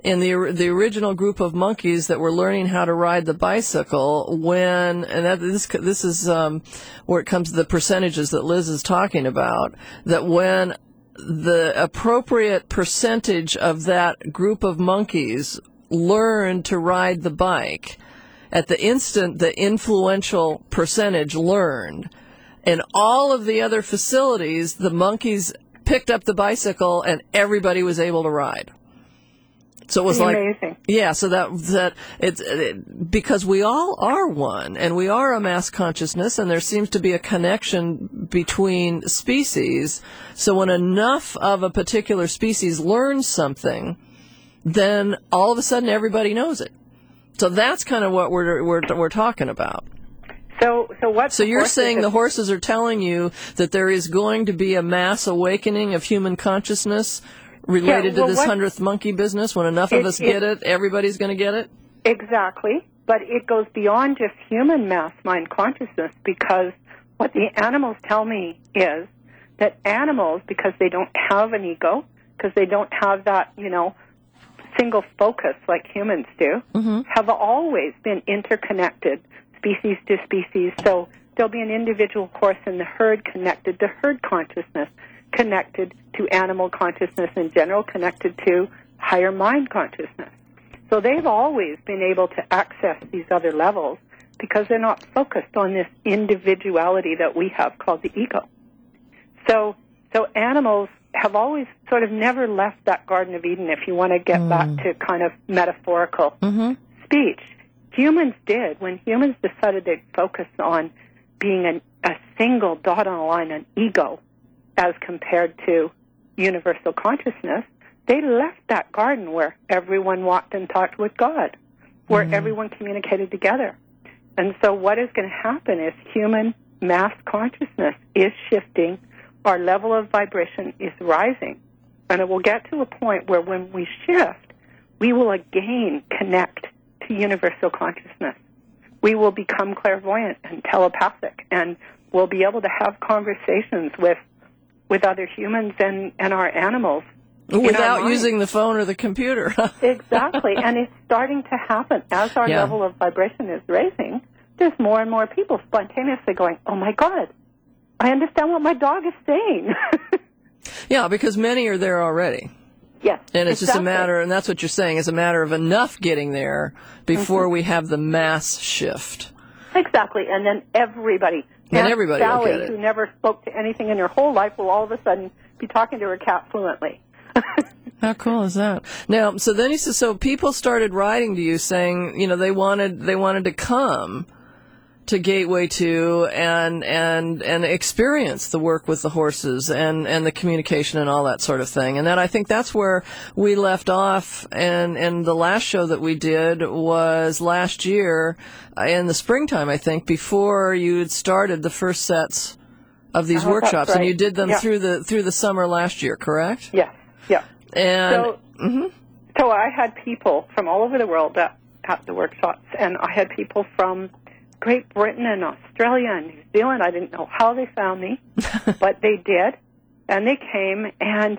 S2: in the the original group of monkeys that were learning how to ride the bicycle, when and that, this this is um, where it comes to the percentages that Liz is talking about, that when the appropriate percentage of that group of monkeys learned to ride the bike, at the instant the influential percentage learned, in all of the other facilities, the monkeys picked up the bicycle and everybody was able to ride. So it was like,
S7: amazing.
S2: Yeah, so that, that it's, it, because we all are one, and we are a mass consciousness, and there seems to be a connection between species. So when enough of a particular species learns something, then all of a sudden everybody knows it. So that's kind of what we're, we're, we're talking about.
S7: So, so what?
S2: So you're saying the horses are telling you that there is going to be a mass awakening of human consciousness related
S7: Yeah, well,
S2: to this
S7: what-
S2: hundredth monkey business? When enough of
S7: It-
S2: us
S7: it-
S2: get it, everybody's going to get it?
S7: Exactly, but it goes beyond just human mass mind consciousness, because what the animals tell me is that animals, because they don't have an ego, because they don't have that, you know, single focus like humans do,
S2: Mm-hmm.
S7: have always been interconnected, species to species. So there'll be an individual horse in the herd connected to herd consciousness, connected to animal consciousness in general, connected to higher mind consciousness. So they've always been able to access these other levels because they're not focused on this individuality that we have called the ego. So, so animals have always sort of never left that Garden of Eden, if you want to get
S2: Mm.
S7: back to kind of metaphorical
S2: Mm-hmm.
S7: speech. Humans did. When humans decided they'd focus on being an, a single dot on a line, an ego, as compared to universal consciousness, they left that garden where everyone walked and talked with God, where
S2: Mm-hmm.
S7: everyone communicated together. And so what is going to happen is human mass consciousness is shifting. Our level of vibration is rising. And it will get to a point where when we shift, we will again connect to universal consciousness. We will become clairvoyant and telepathic, and we'll be able to have conversations with with other humans and, and our animals. in our
S2: Without
S7: mind.
S2: using the phone or the computer.
S7: Exactly, and it's starting to happen. As our
S2: Yeah.
S7: level of vibration is raising, there's more and more people spontaneously going, oh my God, I understand what my dog is saying.
S2: Yeah, because many are there already.
S7: Yes,
S2: And it's just a
S7: exactly.
S2: matter, and that's what you're saying, it's a matter of enough getting there before we have the mass shift.
S7: Exactly, and then everybody,
S2: And
S7: Aunt
S2: everybody will
S7: Sally,
S2: get it.
S7: who never spoke to anything in her whole life, will all of a sudden be talking to her cat fluently.
S2: How cool is that? Now, so then he says, so people started writing to you saying, you know, they wanted they wanted to come to Gateway Two and and and experience the work with the horses and and the communication and all that sort of thing. And then I think that's where we left off. And and the last show that we did was last year uh, in the springtime, I think, before you had started the first sets of these
S7: Oh, that's
S2: workshops, and
S7: right.
S2: you did them
S7: Yeah.
S2: through the through the summer last year, correct?
S7: Yes, yes.
S2: And
S7: So, so I had people from all over the world at, at the workshops, and I had people from Great Britain and Australia and New Zealand. I didn't know how they found me, but they did, and they came, and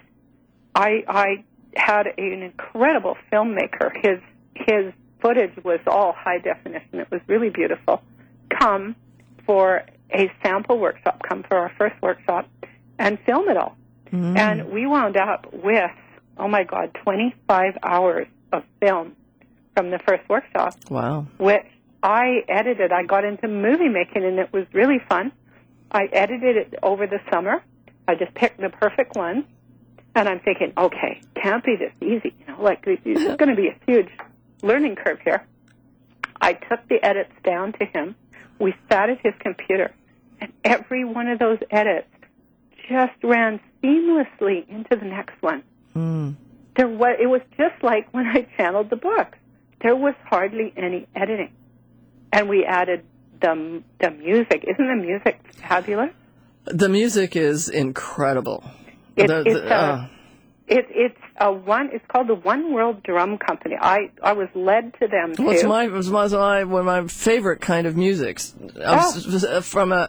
S7: I I had an incredible filmmaker. His his footage was all high definition. It was really beautiful. Come for a sample workshop, come for our first workshop, and film it all.
S2: Mm.
S7: And we wound up with, oh my God, twenty-five hours of film from the first workshop,
S2: Wow.
S7: which I edited. I got into movie making, and it was really fun. I edited it over the summer. I just picked the perfect one, and I'm thinking, okay, can't be this easy. You know, like it's going to be a huge learning curve here. I took the edits down to him. We sat at his computer, and every one of those edits just ran seamlessly into the next one.
S2: Mm.
S7: There was, it was just like when I channeled the book. There was hardly any editing. And we added the, the music. Isn't the music fabulous?
S2: The music is incredible.
S7: It,
S2: The-
S7: it's,
S2: the-
S7: uh,
S2: uh,
S7: It, it's a one. It's called the One World Drum Company. I, I was led to them too.
S2: Well, it's my, it's my, my, one of my favorite kind of music.
S7: Oh.
S2: From a,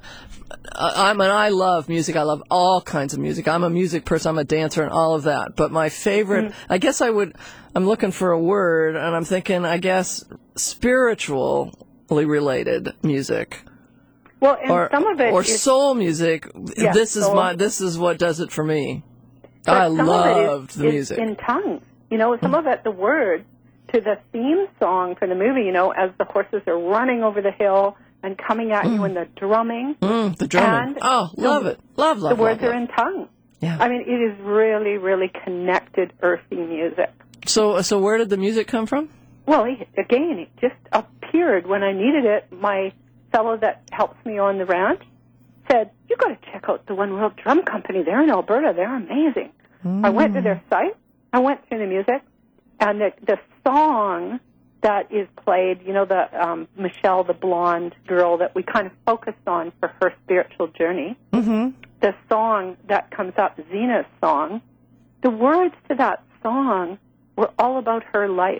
S2: I mean, I love music. I love all kinds of music. I'm a music person. I'm a dancer and all of that. But my favorite, mm. I guess I would, I'm looking for a word, and I'm thinking, I guess, spiritually related music.
S7: Well, and
S2: or,
S7: some of it
S2: or
S7: is,
S2: soul music.
S7: Yeah,
S2: this is
S7: soul.
S2: my. This is what does it for me.
S7: But
S2: I
S7: some
S2: loved
S7: of it is,
S2: the music.
S7: is in tongues. You know, some of it, the words to the theme song for the movie, you know, as the horses are running over the hill and coming at
S2: mm.
S7: you and the drumming.
S2: Mm, the drumming.
S7: And
S2: oh, love
S7: the,
S2: it. Love, love,
S7: The words
S2: love,
S7: are
S2: love.
S7: in tongues.
S2: Yeah.
S7: I mean, it is really, really connected, earthy music.
S2: So, so where did the music come from?
S7: Well, it, again, it just appeared when I needed it. My fellow that helps me on the ranch said, "You got to check out the One World Drum Company. They're in Alberta. They're amazing." Mm. I went to their site. I went through the music, and the the song that is played, you know, the um, Michelle, the blonde girl that we kind of focused on for her spiritual journey.
S2: Mm-hmm.
S7: The song that comes up, Zena's song, the words to that song were all about her life.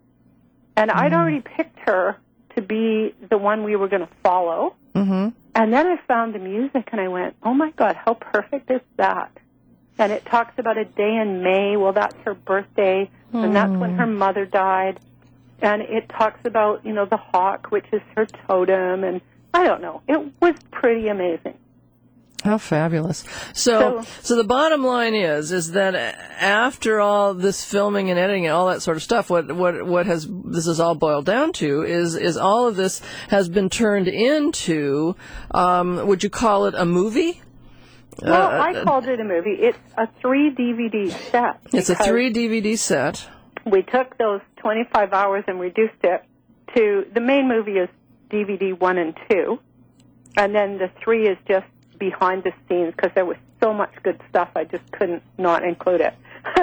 S7: And mm-hmm. I'd already picked her to be the one we were going to follow.
S2: Mm-hmm.
S7: And then I found the music, and I went, oh, my God, how perfect is that? And it talks about a day in May. Well, that's her birthday, mm. and that's when her mother died. And it talks about, you know, the hawk, which is her totem. And I don't know. It was pretty amazing.
S2: How fabulous. So, so, so the bottom line is, is that after all this filming and editing and all that sort of stuff, what, what, what has, this is all boiled down to is, is all of this has been turned into, um, would you call it a movie?
S7: Well, uh, I called it a movie. It's a three D V D set.
S2: It's a three D V D set.
S7: We took those twenty-five hours and reduced it to, the main movie is D V D one and two, and then the three is just behind the scenes because there was so much good stuff I just couldn't not include it.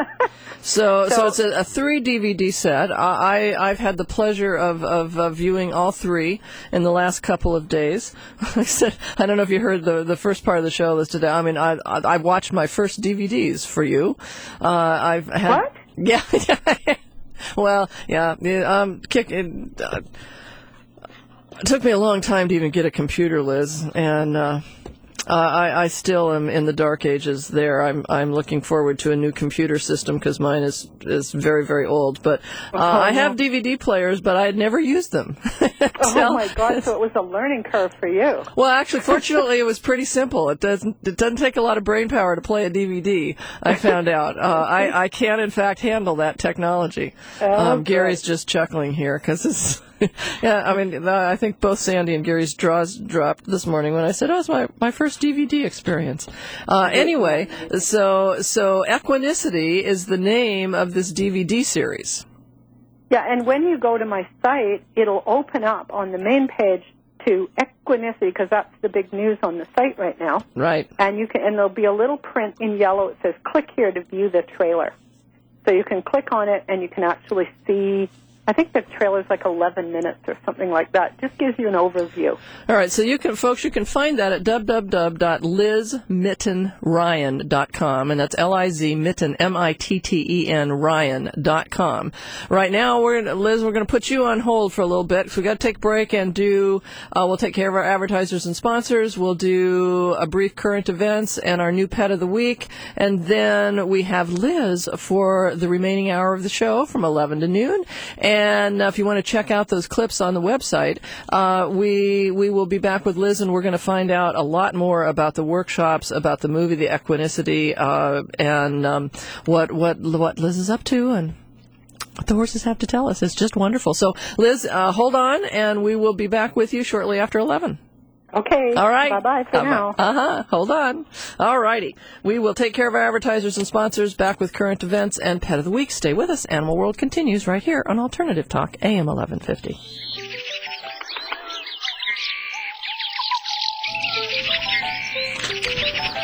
S2: so, so,
S7: so
S2: it's a, a three D V D set. I, I've had the pleasure of, of, of viewing all three in the last couple of days. I said, I don't know if you heard the the first part of the show this today. I mean, I I, I watched my first D V Ds for you. Uh, I've had,
S7: what?
S2: Yeah. Well, yeah. Um, kick. It, uh, it took me a long time to even get a computer, Liz, and. Uh, Uh, I, I still am in the dark ages there. I'm I'm looking forward to a new computer system because mine is, is very, very old. But uh, oh, I have D V D players, but I had never used them.
S7: Oh, my God, so it was a learning curve for you.
S2: Well, actually, fortunately, it was pretty simple. It doesn't it doesn't take a lot of brain power to play a D V D, I found out. Uh, I, I can, in fact, handle that technology.
S7: Oh,
S2: um, Gary's just chuckling here because it's... Yeah, I mean, I think both Sandy and Gary's jaws dropped this morning when I said, "Oh, it's my, my first D V D experience." Uh, anyway, so so Equinicity is the name of this D V D series.
S7: Yeah, and when you go to my site, it'll open up on the main page to Equinicity because that's the big news on the site right now.
S2: Right.
S7: And you can, and there'll be a little print in yellow. It says, "Click here to view the trailer." So you can click on it, and you can actually see. I think the trailer's like eleven minutes or something like that. Just gives you an overview.
S2: All right, so you can, folks, you can find that at w w w dot liz mitten ryan dot com, and that's L I Z Mitten, M I T T E N Ryan dot com. Right now, we're gonna, Liz, we're going to put you on hold for a little bit. So we got to take a break and do. Uh, we'll take care of our advertisers and sponsors. We'll do a brief current events and our new pet of the week, and then we have Liz for the remaining hour of the show from eleven to noon. And And uh, if you want to check out those clips on the website, uh, we we will be back with Liz, and we're going to find out a lot more about the workshops, about the movie, the Equinicity, uh, and um, what what what Liz is up to, and what the horses have to tell us. It's just wonderful. So, Liz, uh, hold on, and we will be back with you shortly after eleven.
S7: Okay.
S2: All right.
S7: Bye-bye for
S2: uh,
S7: now.
S2: Uh-huh. Hold on. All righty. We will take care of our advertisers and sponsors, back with current events and Pet of the Week. Stay with us. Animal World continues right here on Alternative Talk, A M eleven fifty.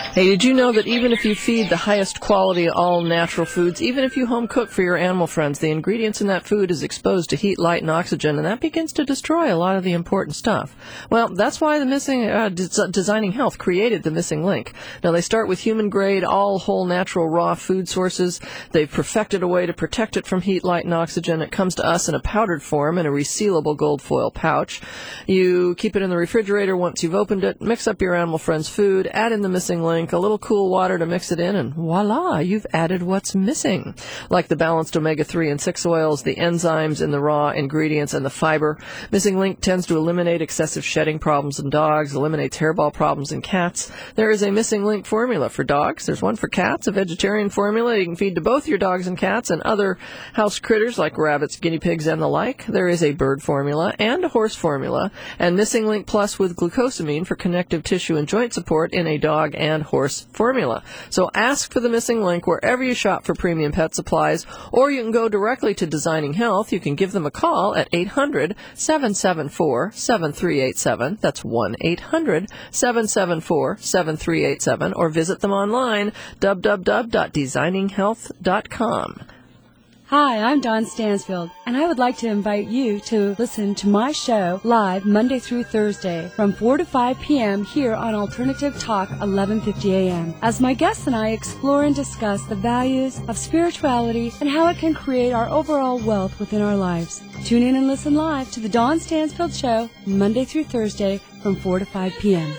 S2: Hey, did you know that even if you feed the highest quality all-natural foods, even if you home cook for your animal friends, the ingredients in that food is exposed to heat, light, and oxygen, and that begins to destroy a lot of the important stuff? Well, that's why the missing uh, Des- Designing Health created the Missing Link. Now, they start with human-grade, all-whole, natural, raw food sources. They've perfected a way to protect it from heat, light, and oxygen. It comes to us in a powdered form in a resealable gold foil pouch. You keep it in the refrigerator once you've opened it, mix up your animal friend's food, add in the Missing Link, a little cool water to mix it in, and voila, you've added what's missing. Like the balanced omega three and six oils, the enzymes in the raw ingredients, and the fiber. Missing Link tends to eliminate excessive shedding problems in dogs, eliminates hairball problems in cats. There is a Missing Link formula for dogs. There's one for cats, a vegetarian formula you can feed to both your dogs and cats and other house critters like rabbits, guinea pigs, and the like. There is a bird formula and a horse formula, and Missing Link Plus with glucosamine for connective tissue and joint support in a dog and horse formula. So ask for the Missing Link wherever you shop for premium pet supplies, or you can go directly to Designing Health. You can give them a call at eight hundred, seven seven four, seven three eight seven. That's one eight hundred, seven seven four, seven three eight seven, or visit them online, w w w dot designing health dot com.
S8: Hi, I'm Dawn Stansfield, and I would like to invite you to listen to my show live Monday through Thursday from four to five p.m. here on Alternative Talk eleven fifty a.m. as my guests and I explore and discuss the values of spirituality and how it can create our overall wealth within our lives. Tune in and listen live to the Dawn Stansfield Show Monday through Thursday from four to five p.m.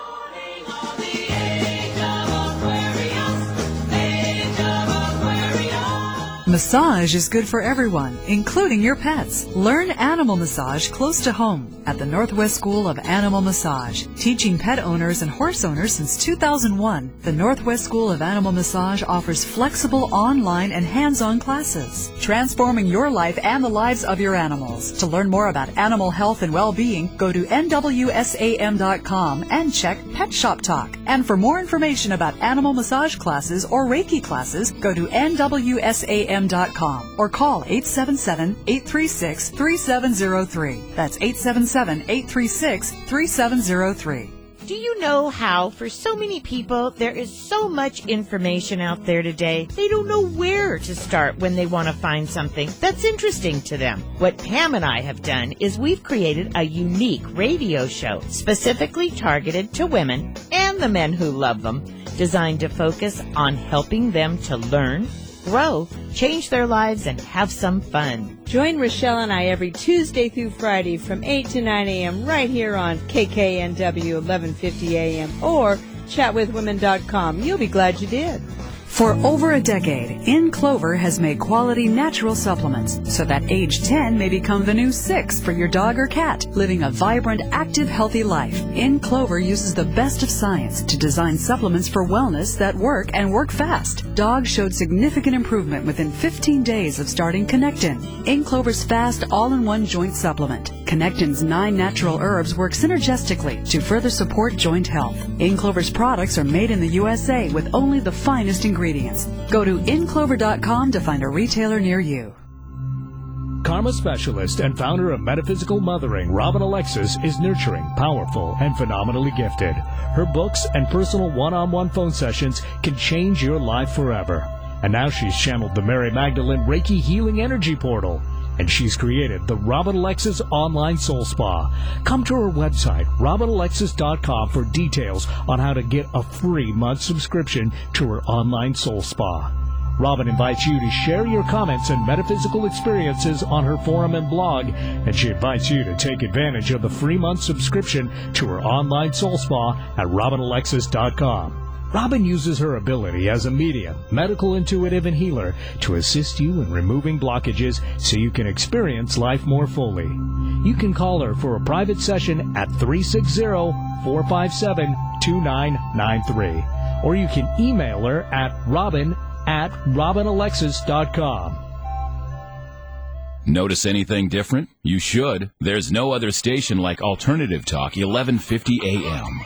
S9: Massage is good for everyone, including your pets. Learn animal massage close to home at the Northwest School of Animal Massage. Teaching pet owners and horse owners since two thousand one, the Northwest School of Animal Massage offers flexible online and hands-on classes, transforming your life and the lives of your animals. To learn more about animal health and well-being, go to N W S A M dot com and check Pet Shop Talk. And for more information about animal massage classes or Reiki classes, go to N W S A M dot com or call eight seven seven, eight three six, three seven zero three. That's eight seven seven, eight three six, three seven zero three.
S10: Do you know how, for so many people, there is so much information out there today, they don't know where to start when they want to find something that's interesting to them? What Pam and I have done is we've created a unique radio show specifically targeted to women and the men who love them, designed to focus on helping them to learn, grow, change their lives, and have some fun.
S11: Join Rochelle and I every Tuesday through Friday from eight to nine a.m. right here on K K N W eleven fifty a.m. or chat with women dot com. You'll be glad you did.
S9: For over a decade, In Clover has made quality natural supplements so that age ten may become the new six for your dog or cat, living a vibrant, active, healthy life. In Clover uses the best of science to design supplements for wellness that work and work fast. Dogs showed significant improvement within fifteen days of starting Connectin. In Clover's fast, all-in-one joint supplement. Connectin's nine natural herbs work synergistically to further support joint health. In Clover's products are made in the U S A with only the finest ingredients. Go to in clover dot com to find a retailer near you.
S12: Karma specialist and founder of Metaphysical Mothering, Robin Alexis, is nurturing, powerful, and phenomenally gifted. Her books and personal one-on-one phone sessions can change your life forever. And now she's channeled the Mary Magdalene Reiki Healing Energy Portal, and she's created the Robin Alexis Online Soul Spa. Come to her website, robin alexis dot com, for details on how to get a free month subscription to her online soul spa. Robin invites you to share your comments and metaphysical experiences on her forum and blog, and she invites you to take advantage of the free month subscription to her online soul spa at robin alexis dot com. Robin uses her ability as a medium, medical intuitive, and healer to assist you in removing blockages so you can experience life more fully. You can call her for a private session at three six zero, four five seven, two nine nine three, or you can email her at robin at robin alexis dot com.
S4: Notice anything different? You should. There's no other station like Alternative Talk eleven fifty A M.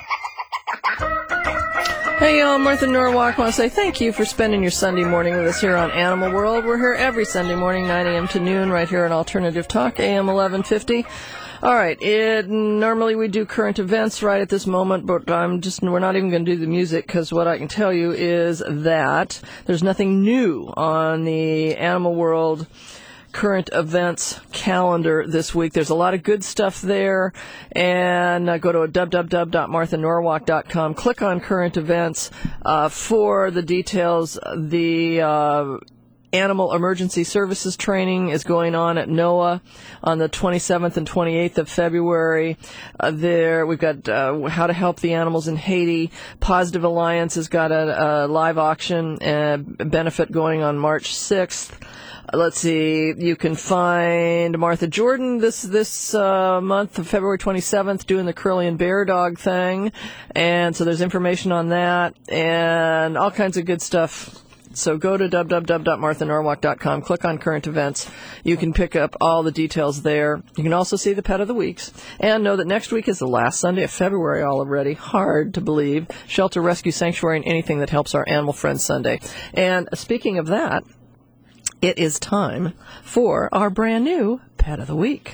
S2: Hey, y'all, Martha Norwalk want to say thank you for spending your Sunday morning with us here on Animal World. We're here every Sunday morning, nine a.m. to noon, right here on Alternative Talk, A M eleven fifty. All right. It, normally we do current events right at this moment, but I'm just we're not even going to do the music because what I can tell you is that there's nothing new on the Animal World current events calendar this week. There's a lot of good stuff there, and uh, go to w w w dot martha norwalk dot com. Click on current events uh, for the details. The uh, Animal Emergency Services training is going on at NOAA on the twenty-seventh and twenty-eighth of February. Uh, there, we've got uh, how to help the animals in Haiti. Positive Alliance has got a, a live auction and benefit going on March sixth. Uh, let's see, you can find Martha Jordan this this uh, month of February twenty-seventh doing the Curlian Bear Dog thing. And so there's information on that and all kinds of good stuff. So go to w w w dot martha norwalk dot com, click on current events. You can pick up all the details there. You can also see the Pet of the Weeks. And know that next week is the last Sunday of February already. Hard to believe. Shelter, Rescue, Sanctuary, and anything that helps our animal friends Sunday. And speaking of that, it is time for our brand new Pet of the Week.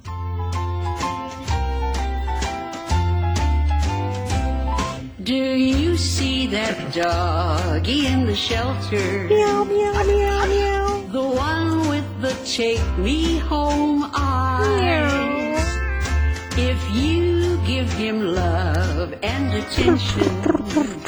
S13: Do you see that doggy in the shelter?
S11: Meow, meow, meow, meow.
S13: The one with the take me home eyes.
S11: Meow.
S13: If you give him love and attention,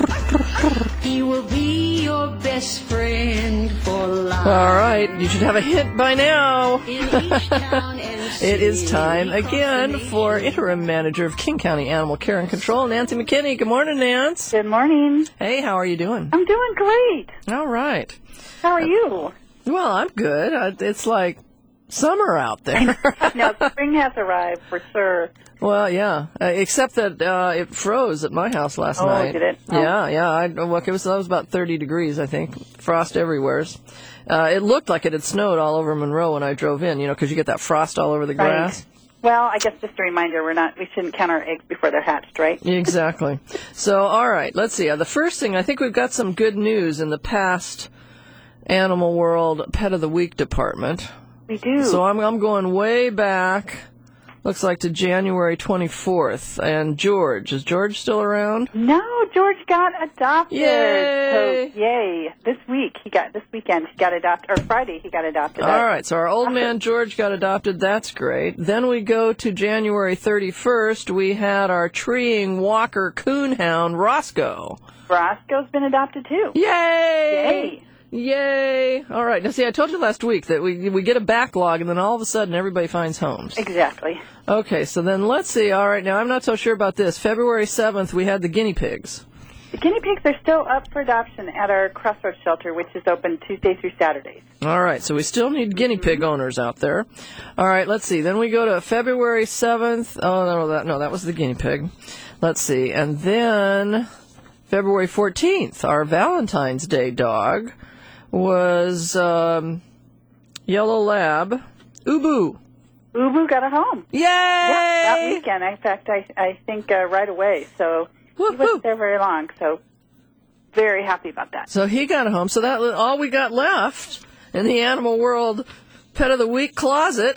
S13: he will be your best friend for life.
S2: All right, you should have a hint by now.
S13: In each town and
S2: It is time
S13: city,
S2: again for interim manager of King County Animal Care and Control, Nancy McKinney. Good morning, Nance.
S7: Good morning.
S2: Hey, how are you doing?
S7: I'm doing great.
S2: All right.
S7: How are you?
S2: Well, I'm good. Uh, It's like summer out there.
S7: No, spring has arrived for sure.
S2: Well, yeah, uh, except that uh, it froze at my house last
S7: Oh,
S2: night.
S7: did it? Oh.
S2: Yeah, yeah. I, look, it was, it was about thirty degrees, I think. Frost everywhere. Uh, it looked like it had snowed all over Monroe when I drove in, you know, because you get that frost all over the
S7: Right.
S2: grass.
S7: Well, I guess just a reminder, we're not, we shouldn't count our eggs before they're hatched, right?
S2: Exactly. So, all right, let's see. Uh, the first thing, I think we've got some good news in the past Animal World Pet of the Week department.
S7: We do.
S2: So I'm I'm going way back. Looks like to January twenty-fourth. And George, is George still around?
S7: No, George got adopted.
S2: Yay!
S7: So, yay. This week, he got, this weekend, he got adopted, or Friday, he got adopted.
S2: All right, so our old man George got adopted. That's great. Then we go to January thirty-first. We had our treeing walker coonhound, Roscoe.
S7: Roscoe's been adopted, too.
S2: Yay!
S7: Yay!
S2: Yay! All right. Now, see, I told you last week that we we get a backlog, and then all of a sudden everybody finds homes.
S7: Exactly.
S2: Okay, so then let's see. All right, now I'm not so sure about this. February seventh, we had the guinea pigs.
S7: The guinea pigs are still up for adoption at our Crossroads shelter, which is open Tuesday through Saturdays.
S2: All right, so we still need guinea pig owners out there. All right, let's see. Then we go to February seventh. Oh, no, that, no, that was the guinea pig. Let's see. And then February fourteenth, our Valentine's Day dog was um, Yellow Lab, Ubu.
S7: Ubu got a home.
S2: Yay!
S7: Yeah, that weekend. In fact, I, I think uh, right away. So
S2: Woo-hoo.
S7: he wasn't there very long, so very happy about that.
S2: So he got a home. So that all we got left in the Animal World Pet of the Week closet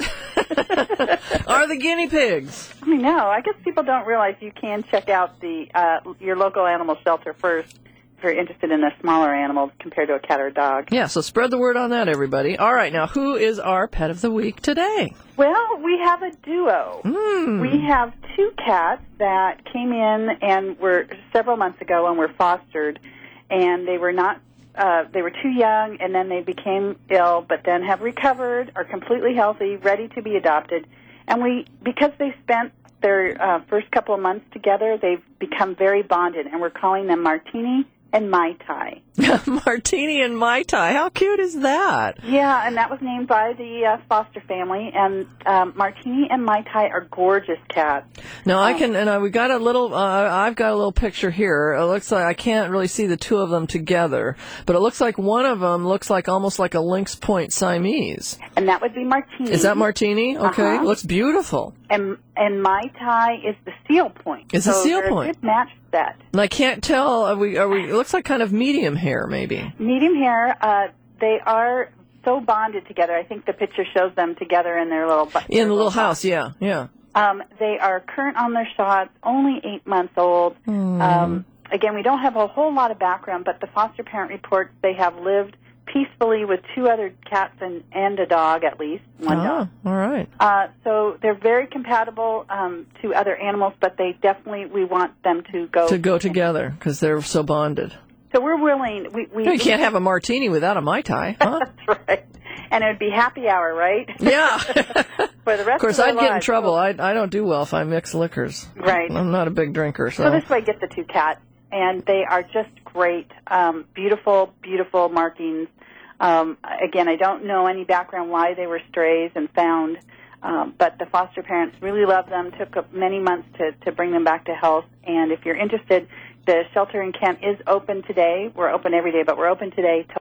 S2: are the guinea pigs.
S7: I mean, no, I guess people don't realize you can check out the uh, your local animal shelter first if you're interested in a smaller animal compared to a cat or a dog.
S2: Yeah, so spread the word on that, everybody. All right, now who is our Pet of the Week today?
S7: Well, we have a duo.
S2: Mm.
S7: We have two cats that came in and were several months ago and were fostered, and they were not. Uh, they were too young, and then they became ill, but then have recovered, are completely healthy, ready to be adopted. And we, because they spent their uh, first couple of months together, they've become very bonded, and we're calling them Martini and Mai Tai.
S2: Martini and Mai Tai. How cute is that?
S7: Yeah, and that was named by the uh, foster family. And um, Martini and Mai Tai are gorgeous cats.
S2: Now
S7: um,
S2: I can, and uh, we got a little. Uh, I've got a little picture here. It looks like I can't really see the two of them together, but it looks like one of them looks like almost like a Lynx Point Siamese.
S7: And that would be Martini.
S2: Is that Martini? Okay,
S7: Uh-huh.
S2: looks beautiful.
S7: And and Mai Tai is the Seal Point.
S2: It's a
S7: so
S2: Seal
S7: they're
S2: Point.
S7: A good match for that.
S2: And I can't tell. Are we? Are we? It looks like kind of medium hair, maybe.
S7: Medium hair. Uh, they are so bonded together. I think the picture shows them together in their little bu-
S2: In the little house, yeah, yeah.
S14: Um, they are current on their shots, only eight months old.
S2: Mm.
S14: Um, again, we don't have a whole lot of background, but the foster parent reports they have lived peacefully with two other cats and, and a dog, at least, one
S2: oh,
S14: dog.
S2: all right.
S14: Uh, so they're very compatible um, to other animals, but they definitely, we want them to go.
S2: To go together, because they're so bonded.
S14: So we're willing. We, we,
S2: No, you can't have a martini without a Mai Tai, huh?
S14: That's right. And it would be happy hour, right?
S2: Yeah.
S14: For the rest
S2: Of course,
S14: of
S2: I'd
S14: their
S2: get in
S14: lives.
S2: trouble. I, I don't do well if I mix liquors.
S14: Right.
S2: I'm not a big drinker, so.
S14: So this way, get the two cats, and they are just great, um, beautiful, beautiful markings. Um, again, I don't know any background why they were strays and found, um, but the foster parents really love them. Took up many months to, to bring them back to health. And if you're interested, the shelter in Kent is open today. We're open every day, but we're open today till